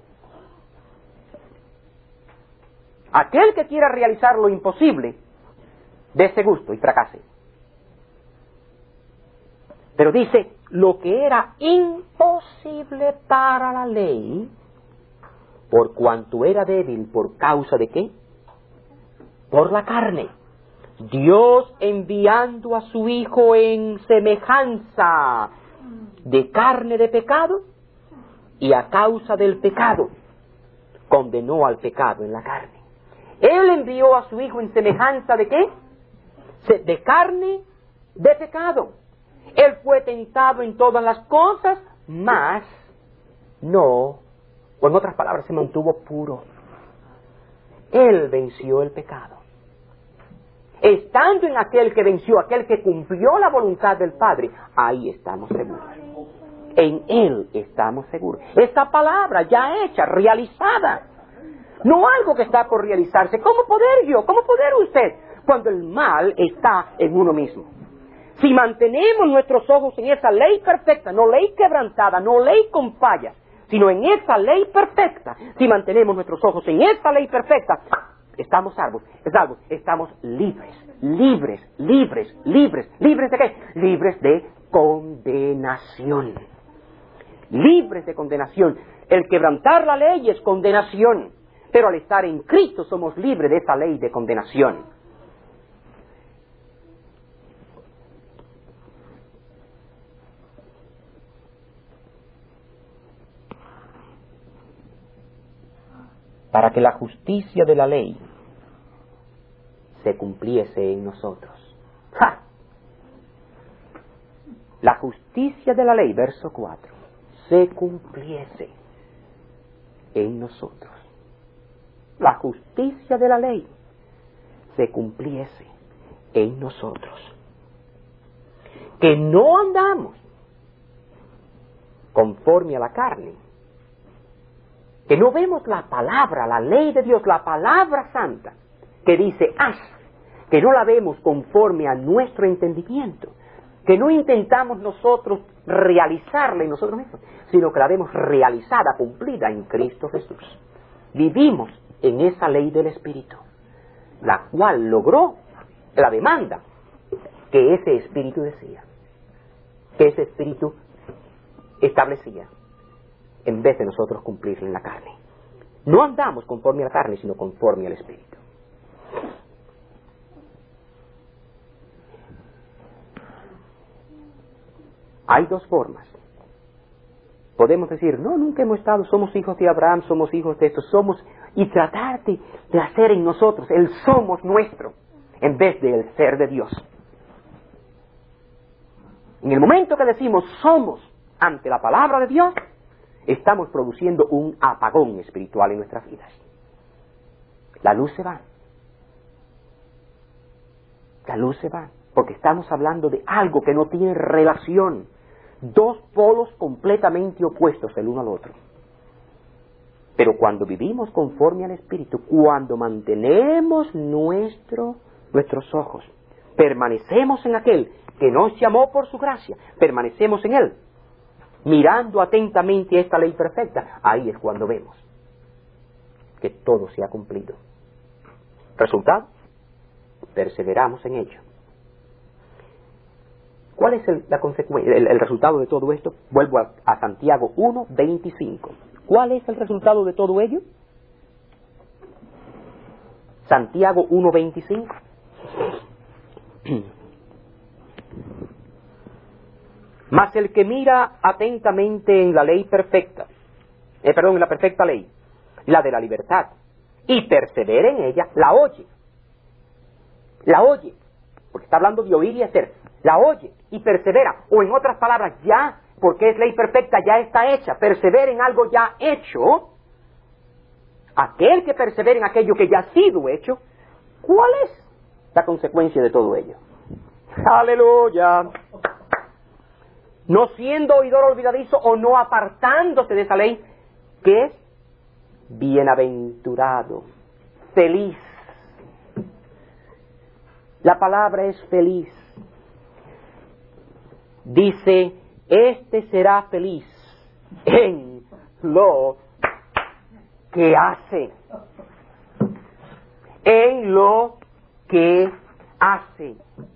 A: Aquel que quiera realizar lo imposible, dése gusto y fracase. Pero dice, lo que era imposible para la ley, por cuanto era débil, ¿por causa de qué? Por la carne. Dios enviando a su Hijo en semejanza de carne de pecado, y a causa del pecado, condenó al pecado en la carne. Él envió a su Hijo en semejanza de qué? De carne de pecado. Él fue tentado en todas las cosas, mas no, o en otras palabras, se mantuvo puro. Él venció el pecado. Estando en aquel que venció, aquel que cumplió la voluntad del Padre, ahí estamos seguros. En Él estamos seguros. Esta palabra ya hecha, realizada. No algo que está por realizarse. ¿Cómo poder yo? ¿Cómo poder usted? Cuando el mal está en uno mismo. Si mantenemos nuestros ojos en esa ley perfecta, no ley quebrantada, no ley con fallas, sino en esa ley perfecta, si mantenemos nuestros ojos en esa ley perfecta, estamos salvos, estamos libres. ¿Libres de qué? Libres de condenación. Libres de condenación. El quebrantar la ley es condenación, pero al estar en Cristo somos libres de esa ley de condenación. Para que la justicia de la ley se cumpliese en nosotros. ¡Ja! La justicia de la ley, verso 4, se cumpliese en nosotros. La justicia de la ley se cumpliese en nosotros. Que no andamos conforme a la carne. Que no vemos la palabra, la ley de Dios, la palabra santa, que dice, haz, que no la vemos conforme a nuestro entendimiento, que no intentamos nosotros realizarla en nosotros mismos, sino que la vemos realizada, cumplida en Cristo Jesús. Vivimos en esa ley del Espíritu, la cual logró la demanda que ese Espíritu decía, que ese Espíritu establecía, en vez de nosotros cumplirla en la carne. No andamos conforme a la carne, sino conforme al Espíritu. Hay dos formas. Podemos decir, no, nunca hemos estado, somos hijos de Abraham, somos hijos de estos, somos, y tratar de hacer en nosotros el somos nuestro, en vez de el ser de Dios. En el momento que decimos somos ante la palabra de Dios, estamos produciendo un apagón espiritual en nuestras vidas. La luz se va. La luz se va, porque estamos hablando de algo que no tiene relación. Dos polos completamente opuestos el uno al otro. Pero cuando vivimos conforme al Espíritu, cuando mantenemos nuestros ojos, permanecemos en aquel que nos llamó por su gracia, permanecemos en Él, mirando atentamente esta ley perfecta, ahí es cuando vemos que todo se ha cumplido. ¿Resultado? Perseveramos en ello. ¿Cuál es el resultado de todo esto? Vuelvo a Santiago 1:25. ¿Cuál es el resultado de todo ello? Santiago 1:25. Mas el que mira atentamente en la ley perfecta, en la perfecta ley, la de la libertad, y persevera en ella, la oye, porque está hablando de oír y hacer, la oye y persevera, o en otras palabras, ya, porque es ley perfecta, ya está hecha, persevera en algo ya hecho, aquel que persevera en aquello que ya ha sido hecho, ¿cuál es la consecuencia de todo ello? ¡Aleluya! No siendo oidor olvidadizo o no apartándose de esa ley, que es bienaventurado, feliz. La palabra es feliz. Dice, este será feliz en lo que hace. En lo que hace.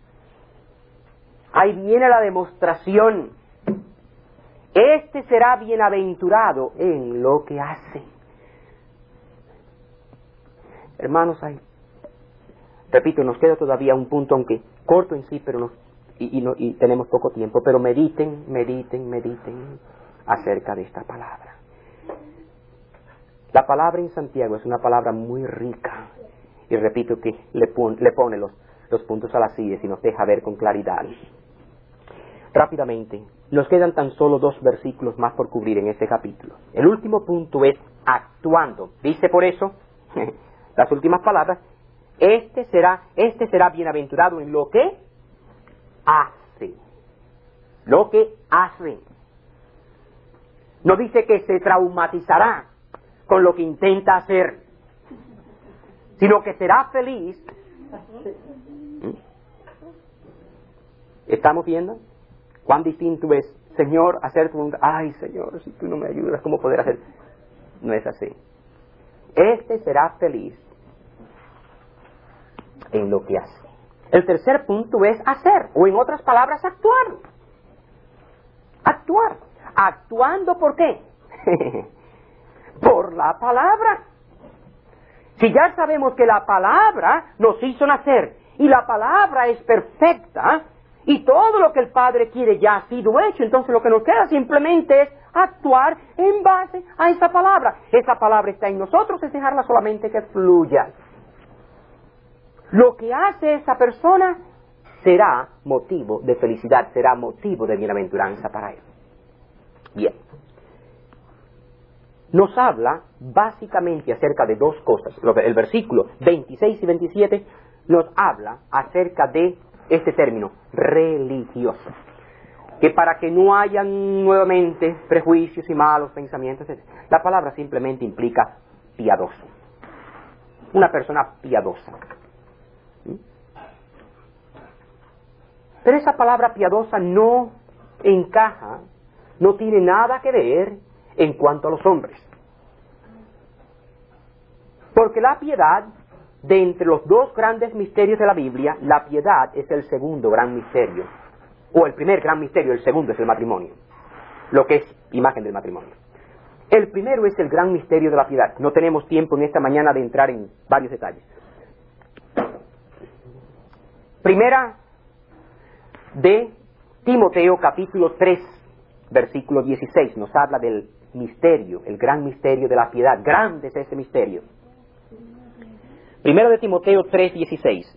A: Ahí viene la demostración. Este será bienaventurado en lo que hace. Hermanos, repito, nos queda todavía un punto, aunque corto en sí, pero y tenemos poco tiempo, pero mediten acerca de esta palabra. La palabra en Santiago es una palabra muy rica, y repito que le pone los puntos a las sillas y nos deja ver con claridad. Rápidamente, nos quedan tan solo 2 versículos más por cubrir en este capítulo. El último punto es actuando. Dice por eso, las últimas palabras, este será bienaventurado en lo que hace. Lo que hace. No dice que se traumatizará con lo que intenta hacer, sino que será feliz. ¿Estamos viendo? Cuán distinto es, Señor, hacer tu voluntad. Ay, Señor, si tú no me ayudas, ¿cómo poder hacer? No es así. Este será feliz en lo que hace. El tercer punto es hacer, o en otras palabras, actuar. Actuar. ¿Actuando por qué? Por la palabra. Si ya sabemos que la palabra nos hizo nacer, y la palabra es perfecta, y todo lo que el Padre quiere ya ha sido hecho, entonces lo que nos queda simplemente es actuar en base a esa palabra. Esa palabra está en nosotros, es dejarla solamente que fluya. Lo que hace esa persona será motivo de felicidad, será motivo de bienaventuranza para él. Bien. Nos habla básicamente acerca de 2 cosas. El versículo 26 y 27 nos habla acerca de este término, religioso. Que para que no hayan nuevamente prejuicios y malos pensamientos, la palabra simplemente implica piadoso. Una persona piadosa. Pero esa palabra piadosa no encaja, no tiene nada que ver en cuanto a los hombres. Porque la piedad, de entre los 2 grandes misterios de la Biblia, la piedad es el segundo gran misterio. O el primer gran misterio, el segundo es el matrimonio. Lo que es imagen del matrimonio. El primero es el gran misterio de la piedad. No tenemos tiempo en esta mañana de entrar en varios detalles. Primera de Timoteo, capítulo 3, versículo 16, nos habla del misterio, el gran misterio de la piedad. Grande es ese misterio. Primero de Timoteo 3, 16.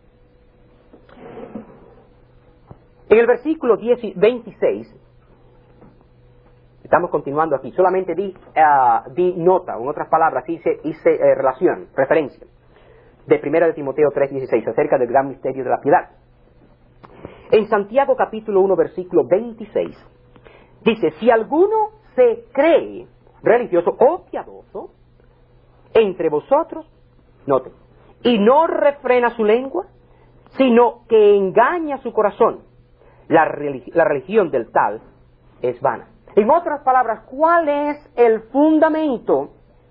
A: En el versículo 26, estamos continuando aquí, solamente di nota, en otras palabras, hice relación, referencia, de Primero de Timoteo 3, 16, acerca del gran misterio de la piedad. En Santiago capítulo 1, versículo 26, dice, si alguno se cree religioso o piadoso entre vosotros, noten, y no refrena su lengua, sino que engaña su corazón, la religión del tal es vana. En otras palabras, ¿cuál es el fundamento,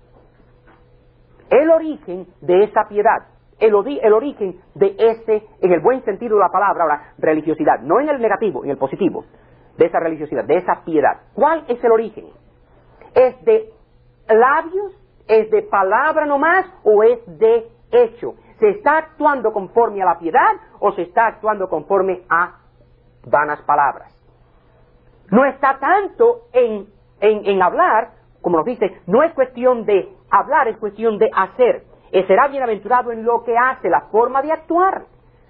A: el origen de esa piedad? El origen de ese, en el buen sentido de la palabra, ahora, religiosidad, no en el negativo, en el positivo, de esa religiosidad, de esa piedad. ¿Cuál es el origen? ¿Es de labios? ¿Es de palabra nomás? ¿O es de hecho? ¿Se está actuando conforme a la piedad o se está actuando conforme a vanas palabras? No está tanto en hablar, como nos dice, no es cuestión de hablar, es cuestión de hacer. Será bienaventurado en lo que hace, la forma de actuar.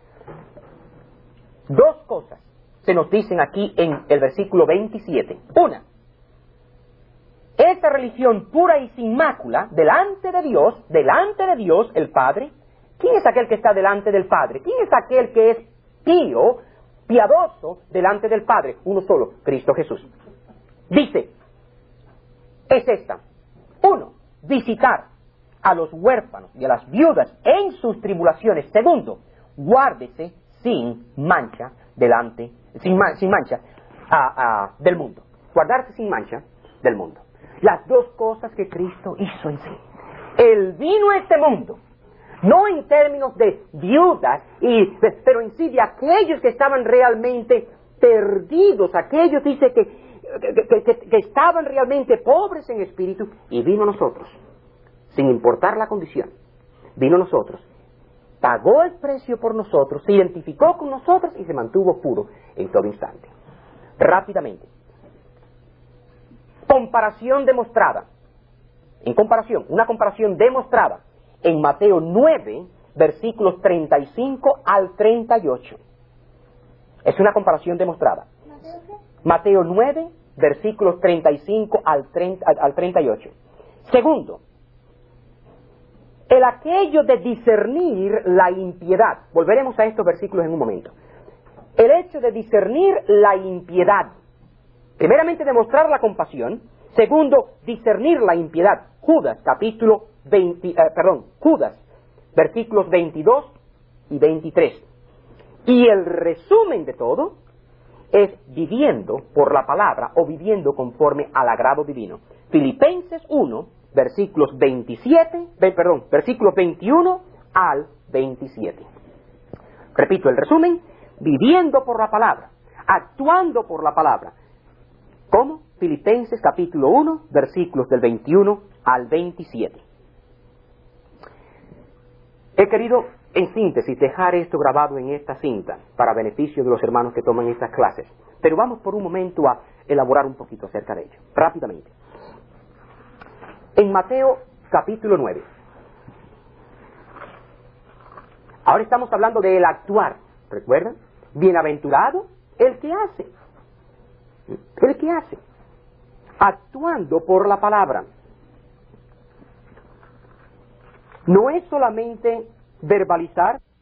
A: 2 cosas se nos dicen aquí en el versículo 27. Una, esa esta religión pura y sin mácula, delante de Dios el Padre. ¿Quién es aquel que está delante del Padre? ¿Quién es aquel que es pío, piadoso, delante del Padre? Uno solo, Cristo Jesús. Dice, es esta. 1, visitar a los huérfanos y a las viudas en sus tribulaciones. 2, guárdese sin mancha del mundo. Guardarse sin mancha del mundo. Las dos cosas que Cristo hizo en sí. Él vino a este mundo, no en términos de viudas, pero en sí de aquellos que estaban realmente perdidos, aquellos, dice, que estaban realmente pobres en espíritu, y vino a nosotros, sin importar la condición, vino a nosotros, pagó el precio por nosotros, se identificó con nosotros y se mantuvo puro en todo instante. Rápidamente. Una comparación demostrada en Mateo 9, versículos 35 al 38. Es una comparación demostrada. Mateo 9, versículos 35 al 38. Segundo, el aquello de discernir la impiedad. Volveremos a estos versículos en un momento. El hecho de discernir la impiedad. Primeramente, demostrar la compasión. Segundo, discernir la impiedad. Judas, versículos 22 y 23. Y el resumen de todo es viviendo por la palabra o viviendo conforme al agrado divino. Filipenses 1, versículos 21 al 27. Repito el resumen: viviendo por la palabra, actuando por la palabra. ¿Cómo? Filipenses capítulo 1, versículos del 21 al 27. He querido, en síntesis, dejar esto grabado en esta cinta para beneficio de los hermanos que toman estas clases. Pero vamos por un momento a elaborar un poquito acerca de ello, rápidamente. En Mateo capítulo 9. Ahora estamos hablando del actuar, ¿recuerdan? Bienaventurado el que hace. El que hace. Actuando por la palabra. No es solamente verbalizar